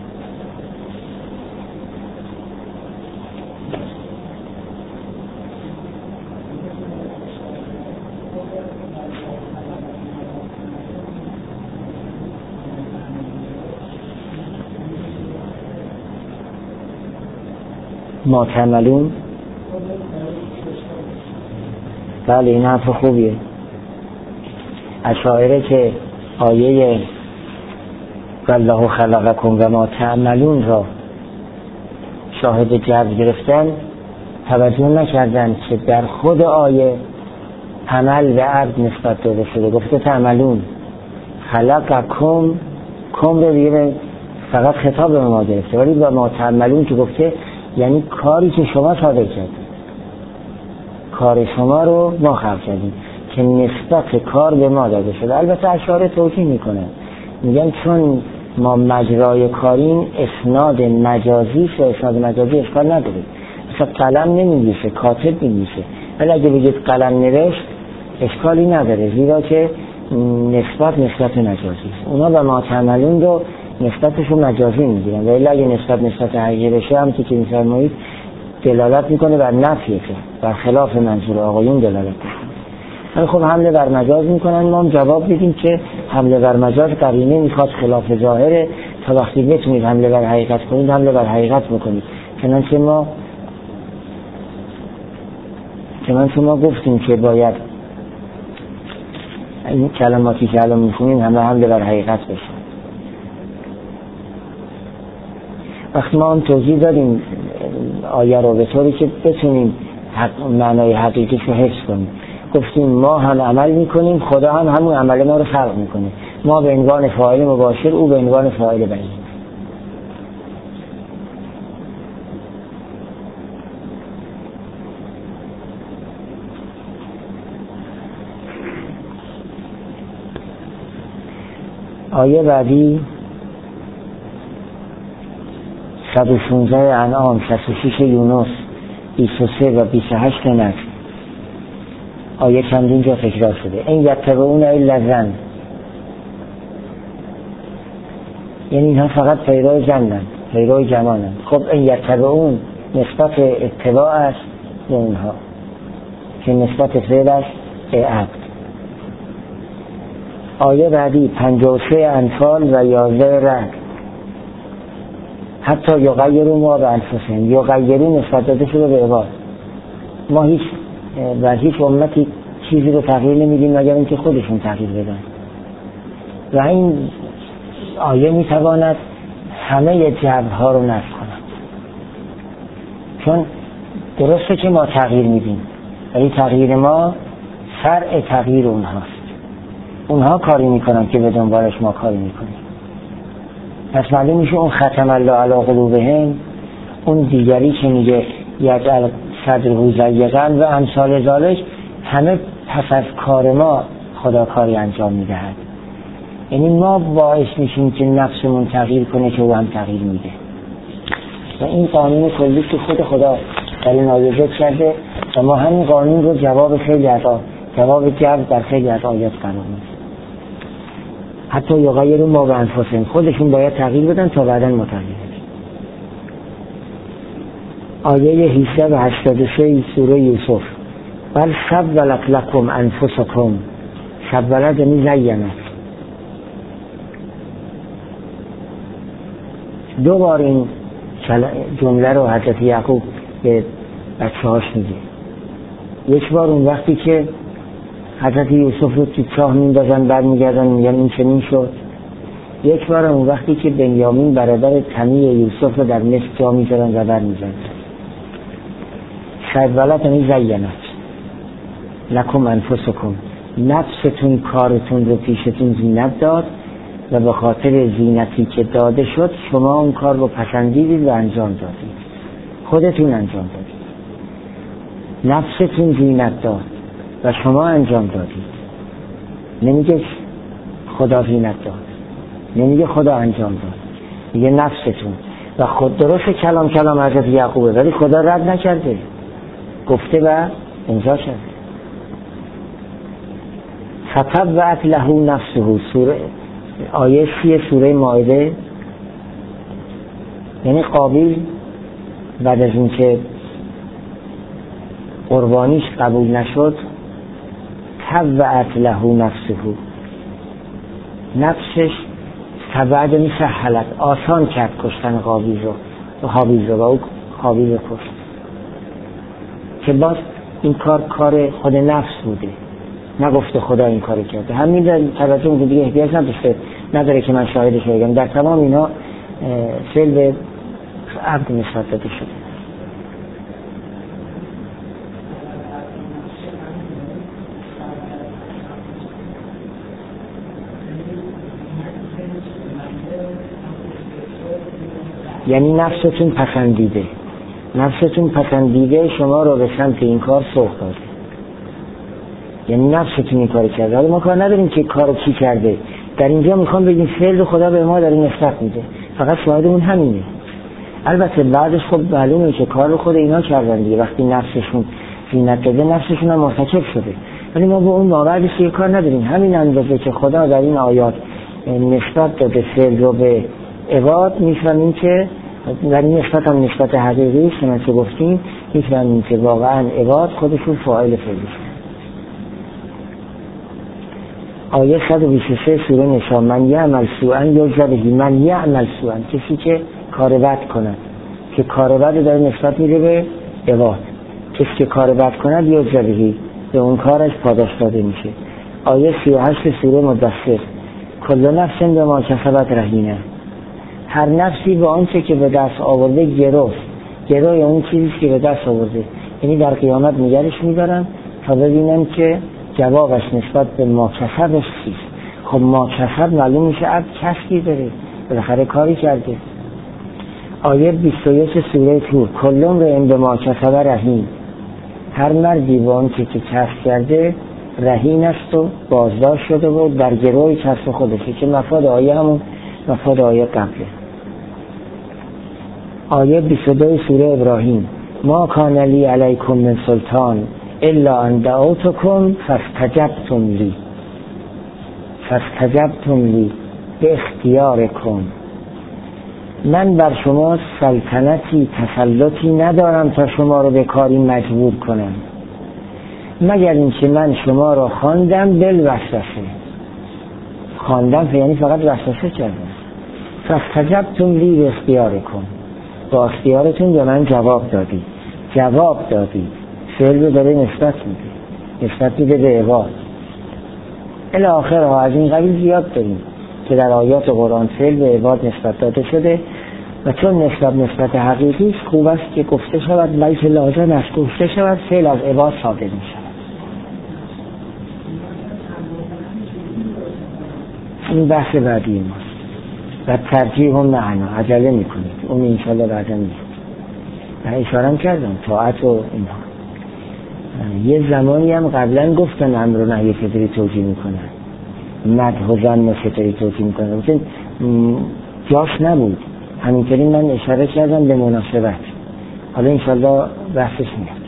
ما تعملون. بله این حرف خوبیه. اشاعره که آیه والله خلقکم و ما تعملون را شاهد جذب گرفتن، توجه نکردن که در خود آیه عمل به عبد نسبت داده شده. گفته تعملون، خلقکم، کم رو دیگه فقط خطاب به ما گرفته، ولی به ما تعملون که گفته یعنی کاری که شما صادر کرد، کار شما رو ما خلق کردیم که نسبت کار به ما داده شده. البته اشاره توجیه میکنه، میگن چون ما مجرای کاریم اسناد مجازی و اسناد مجازی اشکال نداره، مثلا قلم نمی‌نویسه، کاتب می‌نویسه، ولی اگه بگید قلم نوشت اشکالی نداره، زیرا که نسبت مجازی است. اونا به ما تعملون رو نسبتشون مجازی میگیرن، ولی اگه نسبت حقیقی بشه هم که می‌فرمایید دلالت میکنه بر نفیه، بر خلاف منظور آقایون دلالت میکنه. ولی خب حمله بر مجاز میکنن، ما هم جواب بدیم که حمله بر مجاز قرینه میخواد خلاف ظاهره، تا وقتی بتونید حمله بر حقیقت کنید حمله بر حقیقت بکنید. چنانچه ما گفتیم که باید این کلماتی که الان میخونیم همه حمله بر حقیقت بشه. وقتی ما هم توضیح دادیم آیه رو به طوری که بتونیم معنای حقیقیش رو حفظ کنیم، گفتیم ما هم عمل میکنیم، خدا هم همون عمل ما رو خلق میکنه، ما به عنوان فاعل مباشر، او به عنوان فاعل بیان. آیه بعدی 116 انعام، 66 یونس، 23 و 28 نصر. آیه چندین جا تکرار شده. این یتبعون الا الظن، یعنی اینها فقط پیرو زنن، پیرو جمانن. خب این یتبعون نسبت اتباع است به اونها که نسبت فعل است به عبد. آیه بعدی 53 انفال و 11 رعد، حتی یغیروا ما بانفسهم، یغیروا نسبت داده شده به عباد. ما هیچ امتی چیزی رو تغییر نمیدیم مگر اینکه خودشون تغییر بدن، و این آیه میتواند همه جبرها رو نفی کند، چون درسته که ما تغییر میدیم ولی تغییر ما فرع تغییر اونهاست. اونها کاری میکنن که به دنبالش ما کاری میکنیم. پس معلوم میشه اون ختم الله علی قلوبهم، اون دیگری که میگه یجعل صدره ضیقا و امثال ذالک، همه پس از کار ما خدا کاری انجام میدهد. یعنی ما باعث میشیم که نفسمون تغییر کنه که او هم تغییر میده، و این قانون کلی که خود خدا در این آیه ذکر کرده و ما همین قانون رو جواب جذب در خیلی از آیات قرار میدیم. حتی یغیروا ما بانفسهم، خودشون باید تغییر بدن تا بعداً ما تغییر بدیم. آیه 18 و 83 سوره یوسف، بل سولت لکم انفسکم، سولت یعنی زینت. دو بار این جمله رو حضرت یعقوب به بچه‌هاش میگه. یک بار اون وقتی که حضرت یوسف رو تو چاه میندازن برمیگردن میگن این چنین شد. یک بار اون وقتی که بنیامین برادر تنی یوسف رو در مصر جا میذارن و برمیگردن. سولت یعنی زینت لکم انفسکم، نفستون کارتون رو پیشتون زینت داد و به خاطر زینتی که داده شد شما اون کار رو پسندیدید و انجام دادید، خودتون انجام دادید. نفستون زینت داد و شما انجام دادید. نمیگه خدا زینت داد، نمیگه خدا انجام داد، میگه نفستون. و خود درست کلام حضرت یعقوبه ولی خدا رد نکرده، گفته و امضا کرده. فطبعت له نفسه، سوره آیه 30 سوره مائده. یعنی قابیل بعد از اینکه قربانیش قبول نشد، طبعت له نفسه، نفسش تبعد میسهلت، آسان کرد کشتن قابیل رو و حابیل رو، و او قابیل رو کشت. که باز این کار خود نفس بوده، نگفته خدا این کارو کرده. همین در توجه میگه دیگه احتیاج نداره که من شاهدش بگم. در تمام اینا فعل به عبد نسبت داده شده. یعنی نفستون پسندیده شما رو به سمت این کار سوق داده. یعنی نفستون این کار کرده. حالا ما کار نداریم که کارو کی کرده. در اینجا میخوام بگیم فعل خدا به ما داره نسبت میده، فقط شاهدمون همینه. البته بعدش خب معلومه که کار خود اینا کردن دیگه. وقتی نفسشون زینت داده نفسشون هم مرتکب شده، ولی ما با اون مابعدش یه کار نداریم. همین اندازه که خدا در این آیات نسبت داده فعل رو به عباد، میفهمیم که در این نسبت هم نسبت حقیقی است که گفتیم، میفهمیم که واقعا عباد خودشون فاعل فعلشون. آیه 123 سوره نساء: من یعمل سوءا یجزا به، من یعمل سوءا، کسی که کار بد کند، که کار بد داره نسبت میده به عباد. کسی که کار بد کند یجزا به اون کارش پاداش داده میشه. آیه 38 سوره مدثر: کل نفس بما کسبت رهینه، هر نفسی به آنچه که به دست آورده گروه اون چیزی که به دست آورده. یعنی در قیامت نگرش میدارن تا ببینن که جوابش نسبت به ما کسبش چیست. خب ما کسب معلوم میشه عبد کسبی داره، بالاخره کاری کرده. آیه 21 سوره طور: کل امرئ بما کسب رهین، هر مردی با آنچه که کسب کرده رهین است و بازداشت شده و در گروه کسب خودشه، که مفاد آیه همون مفاد آیه قبله. آیه 22 سوره ابراهیم: ما کان لی علیکم من سلطان الا ان دعوتکم فاستجبتم لی به اختیارکم، من بر شما سلطنتی تسلطی ندارم تا شما رو به کاری مجبور کنم، مگر اینکه من شما رو خواندم بالوسوسه. خواندم یعنی فقط وسوسه کردم. فاستجبتم لی به اختیارکم، با اختیارتون به من جواب دادی. فعل رو داره نسبت میده به عباد. الی آخر ها. از این قبیل زیاد داریم که در آیات قرآن فعل به عباد نسبت داده شده و چون نسبت حقیقی است، خوب است که گفته شود، لیس لازم است گفته شود، فعل از عباد صادر می شود. این بحث بعدی ماست و ترجیح هم معنا. عجله میکنید، اون انشالله بعدا میاد. اشاره کردم طاعت و اینها. یه زمانی هم قبلا گفتن امر و نهی چطوری توجیه میکنن، مدح و ذم چطوری توجیه میکنن، مثلا جاش نبود. همینطوری من اشاره کردم به مناسبت. حالا انشالله بحثش میاد.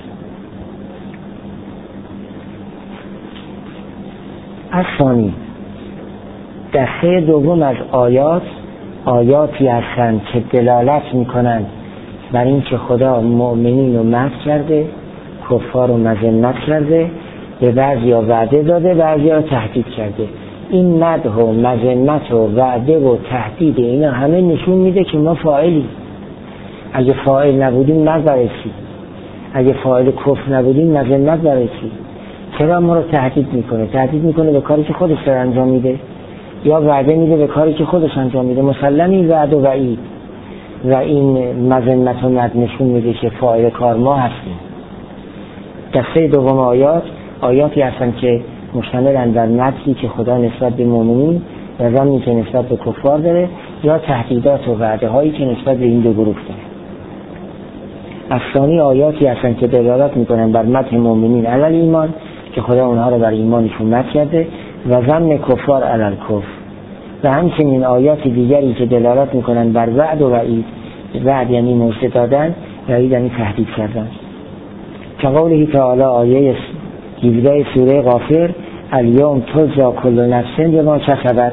از ثانی دسته دوم از آیاتی هستند که دلالت میکنن بر این که خدا مؤمنین رو مدح کرده، کفار رو مذمت کرده، به بعضیا وعده داده، بعضیا تهدید کرده. این مدح و مذمت و وعده و تهدید اینا همه نشون میده که ما فاعلی. اگه فاعل نبودیم مدح برای چی؟ اگه فاعل کفر نبودیم مذمت برای چی؟ چرا ما رو تهدید میکنه به کاری که خودش داره انجام میده، یا وعده میده به کاری که خودش انجام میده. مسلم این وعده و وعید و این مذمت و مدح نشون میده که فاعل کار ما هستیم. دسته دوم آیاتی هستن که مشتملن در مدحی که خدا نسبت به مؤمنین و ذمی که نسبت به کفار داره، یا تهدیدات و وعده هایی که نسبت به این دو گروه داره. افسانی آیاتی هستن که دلالت میکنن بر مدح مؤمنین علی ایمان، که خدا اونها رو بر ایمانشون مدح کرده، و ذم کفار علی الکفر. و همچنین آیات دیگری که دلالت میکنن بر وعد و وعید. وعد یعنی موعظه دادن، وعید یعنی تهدید کردن. که قوله تعالی آیه 17 سوره غافر: الیوم تجزا کل نفس بما کسبت.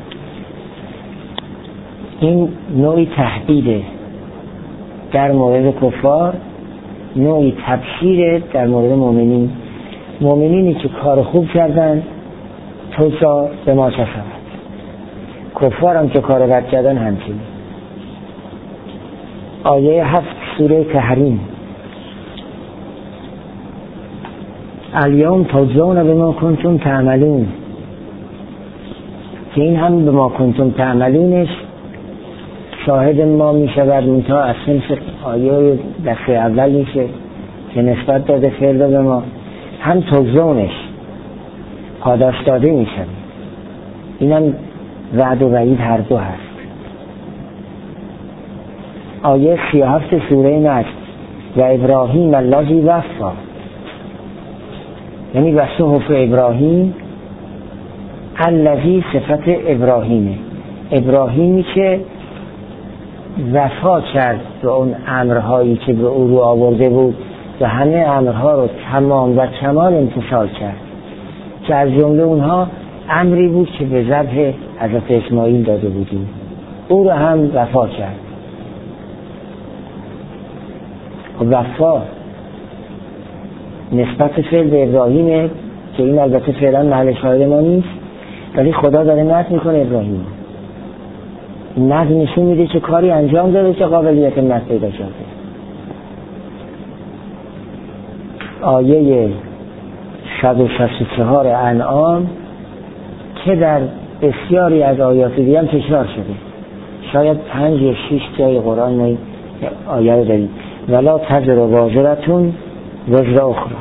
این نوعی تهدیده در مورد کفار، نوعی تبشیره در مورد مؤمنین. مؤمنینی که کار خوب کردن تجزا بما کسبت، کفار هم که کار بد کردن همچنین. آیه 7 سوره تحریم: الیوم تجزون بما کنتم تعملون، که این هم بما کنتم تعملونش شاهد ما می شود منتها از صنف آیه دسته اول میشه که نسبت داده فعل به ما، هم تجزونش پاداش داده می شود. این هم وعد و وعید هر دو هست. آیه 37 سوره نجم و ابراهیم الذی وفا، یعنی و صحف ابراهیم الذی صفت ابراهیمه، ابراهیمی که وفا کرد به اون امرهایی که به او رو آورده بود و همه امرها رو تمام و کمال امتثال کرد، که از جمله اونها امری بود که به ذبح حضرت اسماعیل داده بودیم، او رو هم وفا کرد. وفا نسبت فعل به ابراهیمه که این البته فعلا محل شاهد ما نیست، ولی خدا داره مدح میکنه ابراهیم. این مدح نشون میده که کاری انجام داده که قابلیت مدح پیدا شده. آیه 164 انعام که در بسیاری از آیات دیگه هم تکرار شده، شاید 5 یا 6 جای قرآن ما آیه رو داریم. ولا تزر وازرتون وزر اخرى،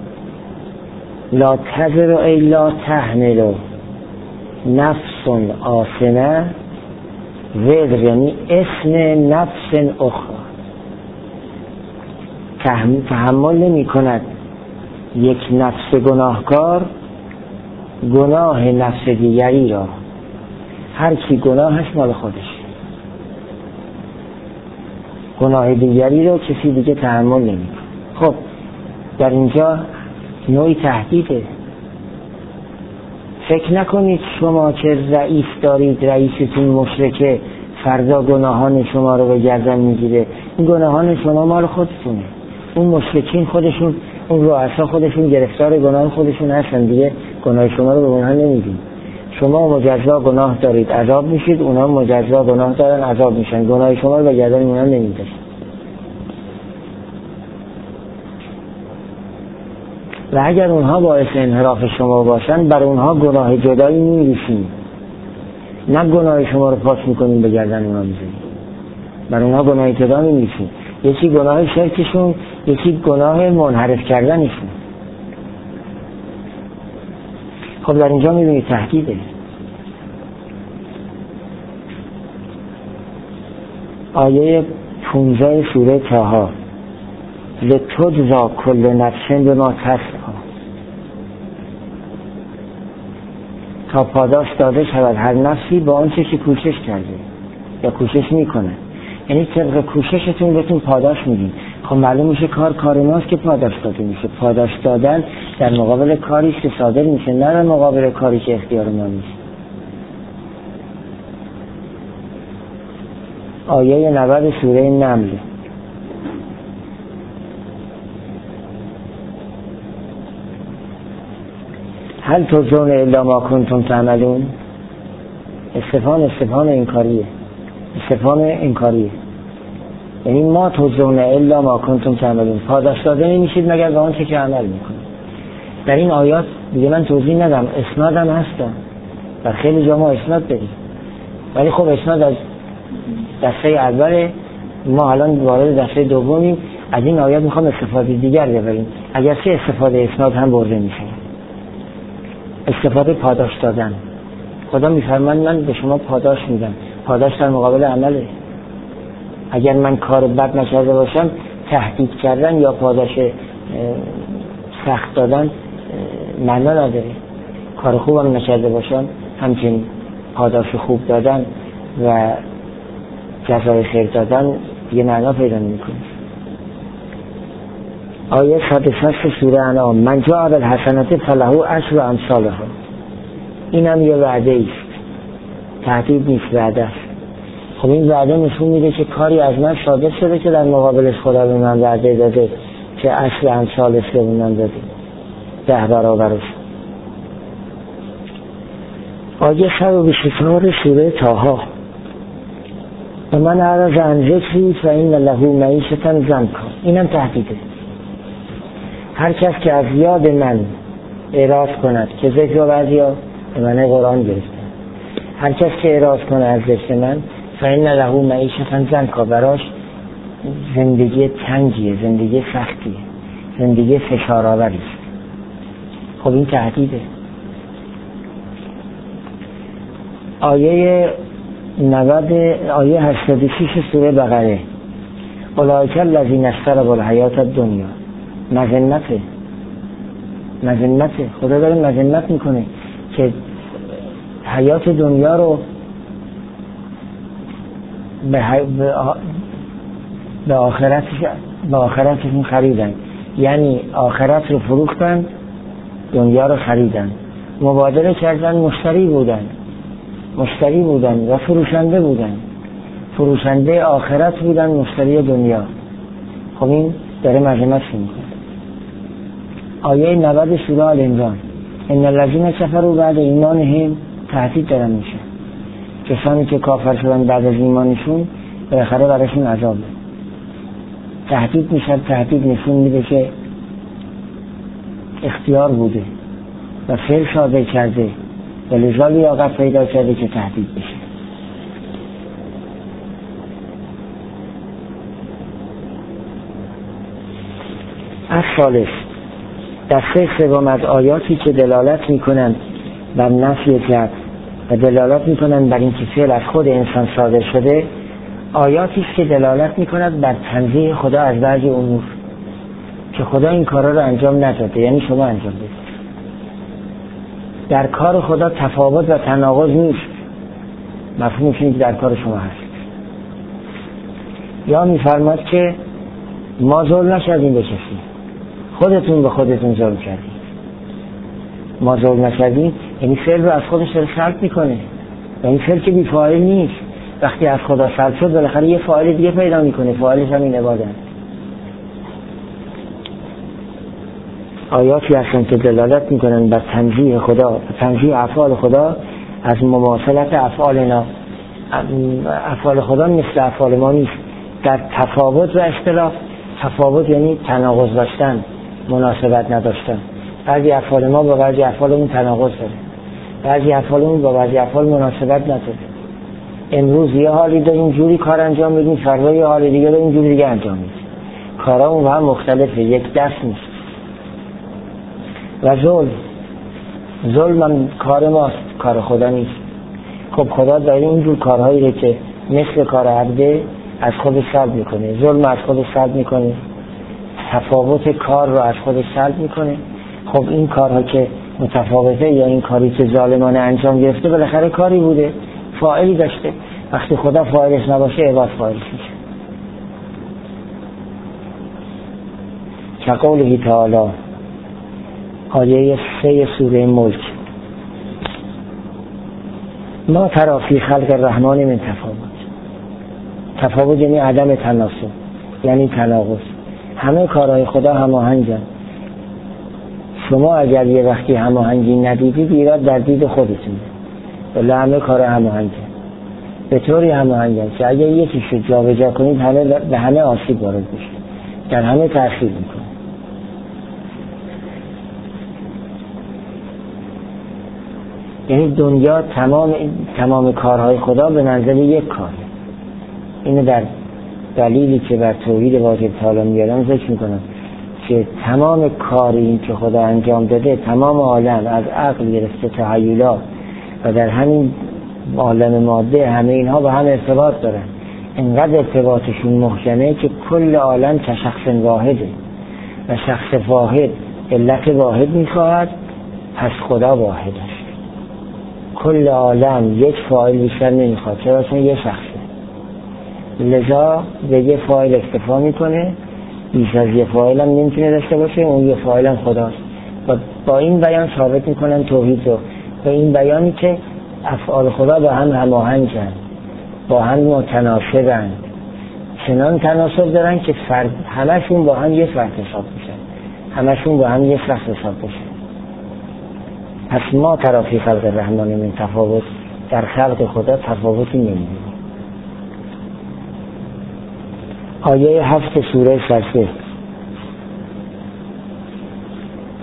لا تزر ای لا تحمل نفس آسنه وزر، یعنی اسم نفس اخرى، تحمل نمی کند یک نفس گناهکار گناه نفس دیگری را، هر کی گناهش مال خودش، گناه دیگری رو کسی دیگه تحمل نمی کند. خب در اینجا نوعی تهدیده. فکر نکنید شما که رئیس دارید، رئیستون مشرکه، فردا گناهان شما رو به گردن میگیره. این گناهان شما مال خودتونه، اون مشرکین خودشون، اون رؤسا خودشون گرفتار گناه خودشون هستن دیگه، گناه شما رو به اونها نمیدین. شما مجزا گناه دارید عذاب میشید، اونها مجزا گناه دارن عذاب میشن، گناه شما رو به گردن اونها نمیدن. و اگر اونها باعث انحراف شما باشن، بر اونها گناه جدایی نمی‌ریزیم، نه گناه شما رو پاس میکنیم به گردن اونها میزنیم، بر اونها گناه جدا نمی‌ریزیم. یکی گناه شرکشون، یکی گناه منحرف کردنشون. خب در اینجا میبینید تهدیده. آیه 15 سوره طه لتجزا کل نفس بما کسبت، تا پاداش داده شود هر نفسی با آنچه که کوشش کرده یا کوشش میکنه. یعنی طبق کوششتون بهتون پاداش میدین. خب معلوم میشه کار ماست که پاداش داده میشه. پاداش دادن در مقابل کاری که صادر میشه، نه در مقابل کاری که اختیار ما نیست. آیه 90 سوره نمل هل تجزون الا ما کنتم تعملون. استفهام انکاریه، یعنی ما تجزون الا ما کنتم تعملون، پاداش داده نمیشید مگر به آنچه که عمل میکنید. در این آیات دیگه من توضیح ندم، اسنادم هستم و خیلی جا ما اسناد داریم، ولی خب اسناد از دسته اوله، ما الان وارد دسته دومیم. از این آیات میخوام استفاده دیگر ببریم، اگر چه استفاده اسناد هم برده میشه. استفاده پاداش دادن، خدا میفرماید من به شما پاداش میدم، پاداش در مقابل عمله. اگر من کار بد نکرده باشم، تهدید کردن یا پاداش سخت دادن معنا نداره. کار خوبم نکرده باشم، همچنین پاداش خوب دادن و جزای خیر دادن دیگه معنا پیدا نمیکنه. آیه 160 سوره انعام من جاء بالحسنة فله عشر امثالها. این هم یه وعده ایست، تهدید نیست، وعده است. خب این وعده نشون میده که کاری از من صادر شده که در مقابلش خدا به من وعده داده که عشر امثالش به من داده، 10 برابرش. آیه 124 سوره طه و من اعرض عن ذکری فإن له معیشة ضنکا. اینم تهدیده. هر کس که از یاد من اعراض کند، که ذکر و بعضیا به معنی قرآن گرفتن، هر کس که اعراض کنه از ذکر من فإن له معیشة ضنکا، براش زندگی تنگیه، زندگی سختیه، زندگی فشارآوری است. خب این تهدیده. آیه 86 سوره بقره، اولئک الذین اشتروا الحیاة الدنیا، مذمته. خدا داره مذمت میکنه که حیات دنیا رو به آخرتشون خریدن، یعنی آخرت رو فروختن، دنیا رو خریدن، مبادله کردن، مشتری بودن و فروشنده بودن، فروشنده آخرت بودن، مشتری دنیا. خب این داره مذمت میکنه. آیه 90 سوره آل عمران، ان الذین کفروا بعد ایمانهم، تهدید دارن میشه کسانی که کافر شدن بعد از ایمانشون بالاخره براشون عذابه. تهدید میشه، تهدید نشون میده که اختیار بوده و فعل صادر کرده و لذا لیاقت پیدا کرده که تهدید بشه. الثالث، دسته سوم از آیاتی که دلالت میکنن بر نفی جهل و دلالت میکنن بر اینکه فعل از خود انسان صادر شده، آیاتی است که دلالت میکند بر تنزیه خدا از بعضی امور که خدا این کارا رو انجام نداده، یعنی شما انجام بدید. در کار خدا تفاوت و تناقض نیست، مفهومش اینه که در کار شما هست. یا میفرماد که ما ظلم نکردیم به کسی، خودتون به خودتون ظلم کردیم. ما ظلم نکردیم یعنی فعل رو از خودش داره سلب میکنه و این فعل که بی فاعل نیست، وقتی از خدا سلب شد بالاخره یه فاعل دیگه پیدا میکنه، فاعلش هم این عبادت. آیاتی هستن که دلالت میکنن بر تنزیه خدا، تنزیه افعال خدا از مماثلت افعالنا. افعال خدا مثل افعال ما نیست، در تفاوت و اختلاف. تفاوت یعنی تناقض داشتن، مناسبت نداشتن. بعضی افعال ما با بعضی افعالمون تناقض داره، بعضی افعالمون با بعضی افعال مناسبت نداره. امروز یه حالی داریم جوری کار انجام میدیم، فردا یه حالی دیگه داریم جوری دیگه انجام میدیم. کارامون با هم مختلفه، یک دست نیست. و ظلم هم کار ماست، کار خدا نیست. خب خدا داره اینجور کارهایی رو که مثل کار عبده از خودش سلب میکنه، ظلم از خودش سلب میکنه، تفاوت کار رو از خودش سلب میکنه. خب این کارها که متفاوته یا این کاری که ظالمانه انجام گرفته بالاخره کاری بوده، فاعلی داشته. وقتی خدا فاعلش نباشه عباد فاعلش میشه. که قوله تعالی، آیه 3 سوره ملک، ما تری فی خلق الرحمن من تفاوت یعنی عدم تناسب، یعنی تناقض. همه کارهای خدا هماهنگن. شما اگر یه وقتی هماهنگی ندیدید ایراد در دید خودتونه، ولی همه کار هماهنگن. به طوری هماهنگن که اگر یکیش رو جابجا کنید به همه آسیب وارد میشه، در همه تأثیر میکنه. یعنی دنیا تمام کارهای خدا به منزله یک کاره. اینو در دلیلی که بر توحید واجب تعالی میارم ذکر میکنم که تمام کاری که خدا انجام داده، تمام عالم از عقل گرفته تا تخیلات و در همین عالم ماده، همه اینها با هم ارتباط دارن. اینقدر ارتباطشون محکمه که کل عالم که شخص واحده و شخص واحد علت واحد میخواهد، پس خدا واحد است. کل عالم یک فاعل بیشتر نمیخواد، چرا؟ چون یه شخصه، لذا به یه فاعل اکتفا میکنه، بیش از یه فاعل هم نمیتونه داشته باشه، اون یه فاعل هم خداست. و با این بیان ثابت میکنن توحید رو، با این بیانی که افعال خدا با هم هماهنگن، با هم متناسبن، چنان تناسب دارن که همشون با هم یه فرد حساب میشن، همشون با هم یه شخص حساب میشن. پس ما تری فی خلق الرحمن من تفاوت، در خلق خدا تفاوتی نمی‌بینیم. آیه 7 سوره سجده،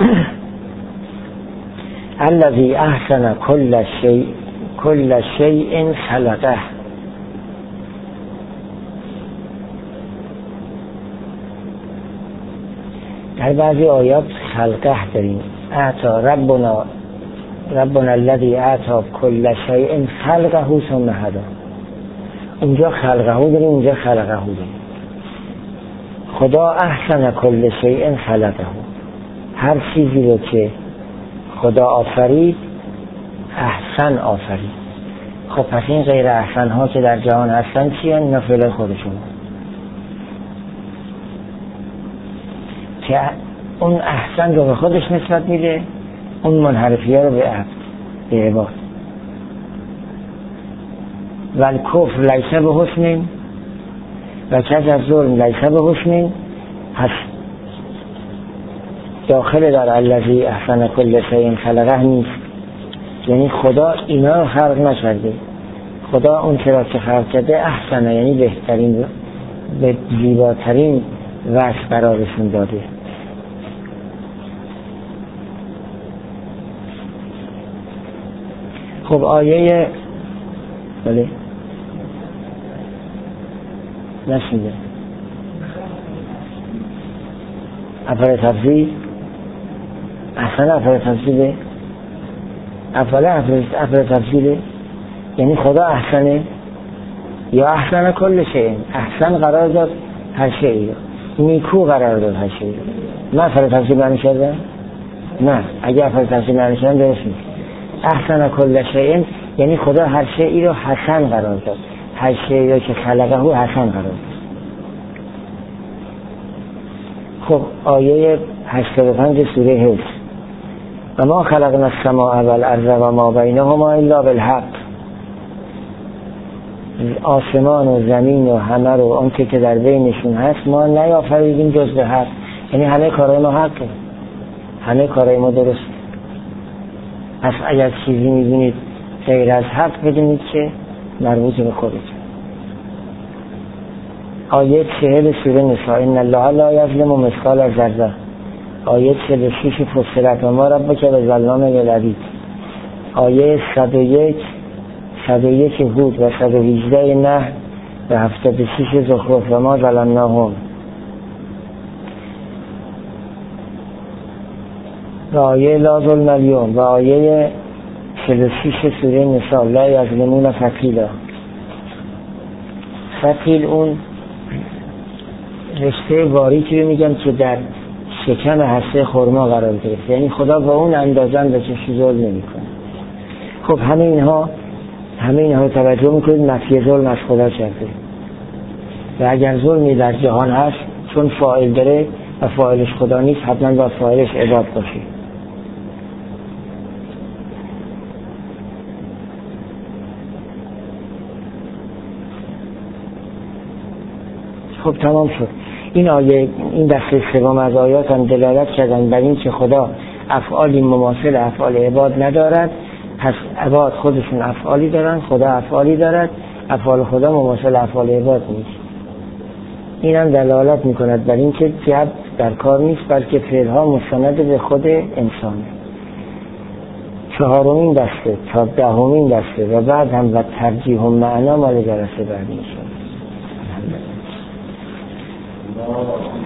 الذی احسن کل شیء خلقه. در بعضی آیات خلقه داریم، اعطا ربنا الذی اعطا کل شیء خلقه ثم هدی. اونجا خلقه داریم، اونجا خلقه داریم. خدا احسن کل شیء خلقه، هر چیزی رو که خدا آفرید احسن آفرید. خب پس این غیر احسن ها که در جهان هستن چی هستن؟ نفعل خودشون که اون احسن رو به خودش نسبت میده، اون منحرفیه رو به عبد، به عباد. و الکفر لیسه به حسن و کج از ظلم لیسه به حسن. پس داخل در الذی احسن کل شیء خلقه نیست، یعنی خدا اینا رو خلق نکرده. خدا اون چرا که خلق کرده احسنه، یعنی بهترین، به زیباترین وصف قرارشون داده. خب آیه بله نشیده افعال تفضیل احسن افعال تفضیله، افعال تفضیله یعنی خدا احسنه یا احسن کل شیء. احسن قرار داد هر شیء رو، نیکو قرار داد هر شیء رو. من افعال تفضیل معنی کردم؟ نه، اگه افعال تفضیل معنی کردم درست نیست. احسن کل شیء یعنی خدا هر شیء رو حسن قرار داد، هر شیء رو که خلقه حسن قرار داد. خب آیه 85 سوره حج: و ما خلقنا السماء والارض و ما بینهما الا بالحق. آسمان و زمین و همه رو آنچه که در بینشون هست ما نیافریدیم جز به حق، یعنی همه کارهای ما حقه، همه کارهای ما درست. پس اگر چیزی میبینید غیر از حق بدونید که مربوط به خودتون. آیه 40 سوره نساء: ان الله لا یظلم مثقال ذره. آیه 46 فصلت: و ما ربک بظلام للعبید. آیه 101 هود و 118 نحل و 76 زخرف: و ما ظلمناهم. و آیه لا ظلم اليوم و آیه 46 سوره نساء: لا یظلمون فتیلا. فتیل اون رشته باریکی رو میگم که در شکم هسته خرما قرار گرفت، یعنی خدا با اون اندازن به کسی ظلم نمیکنه. خب همه اینها توجه میکنید نفی ظلم از خدا کرده. و اگر ظلمی در جهان هست چون فاعل داره و فاعلش خدا نیست، حتما با فاعلش عباد باشه. خب تمام شد. این آیه، این دسته سوم از آیات هم دلالت کردن بر این که خدا افعالی مماثل افعال عباد ندارد. پس عباد خودشون افعالی دارن، خدا افعالی دارد، افعال خدا مماثل افعال عباد نیست. این هم دلالت میکند بر این که جبر در کار نیست، بلکه فعلها مستند به خود انسانه. 4مین دسته تا 10مین دسته و بعد هم و ترجیح معنا مال جلسه بعدی میشه.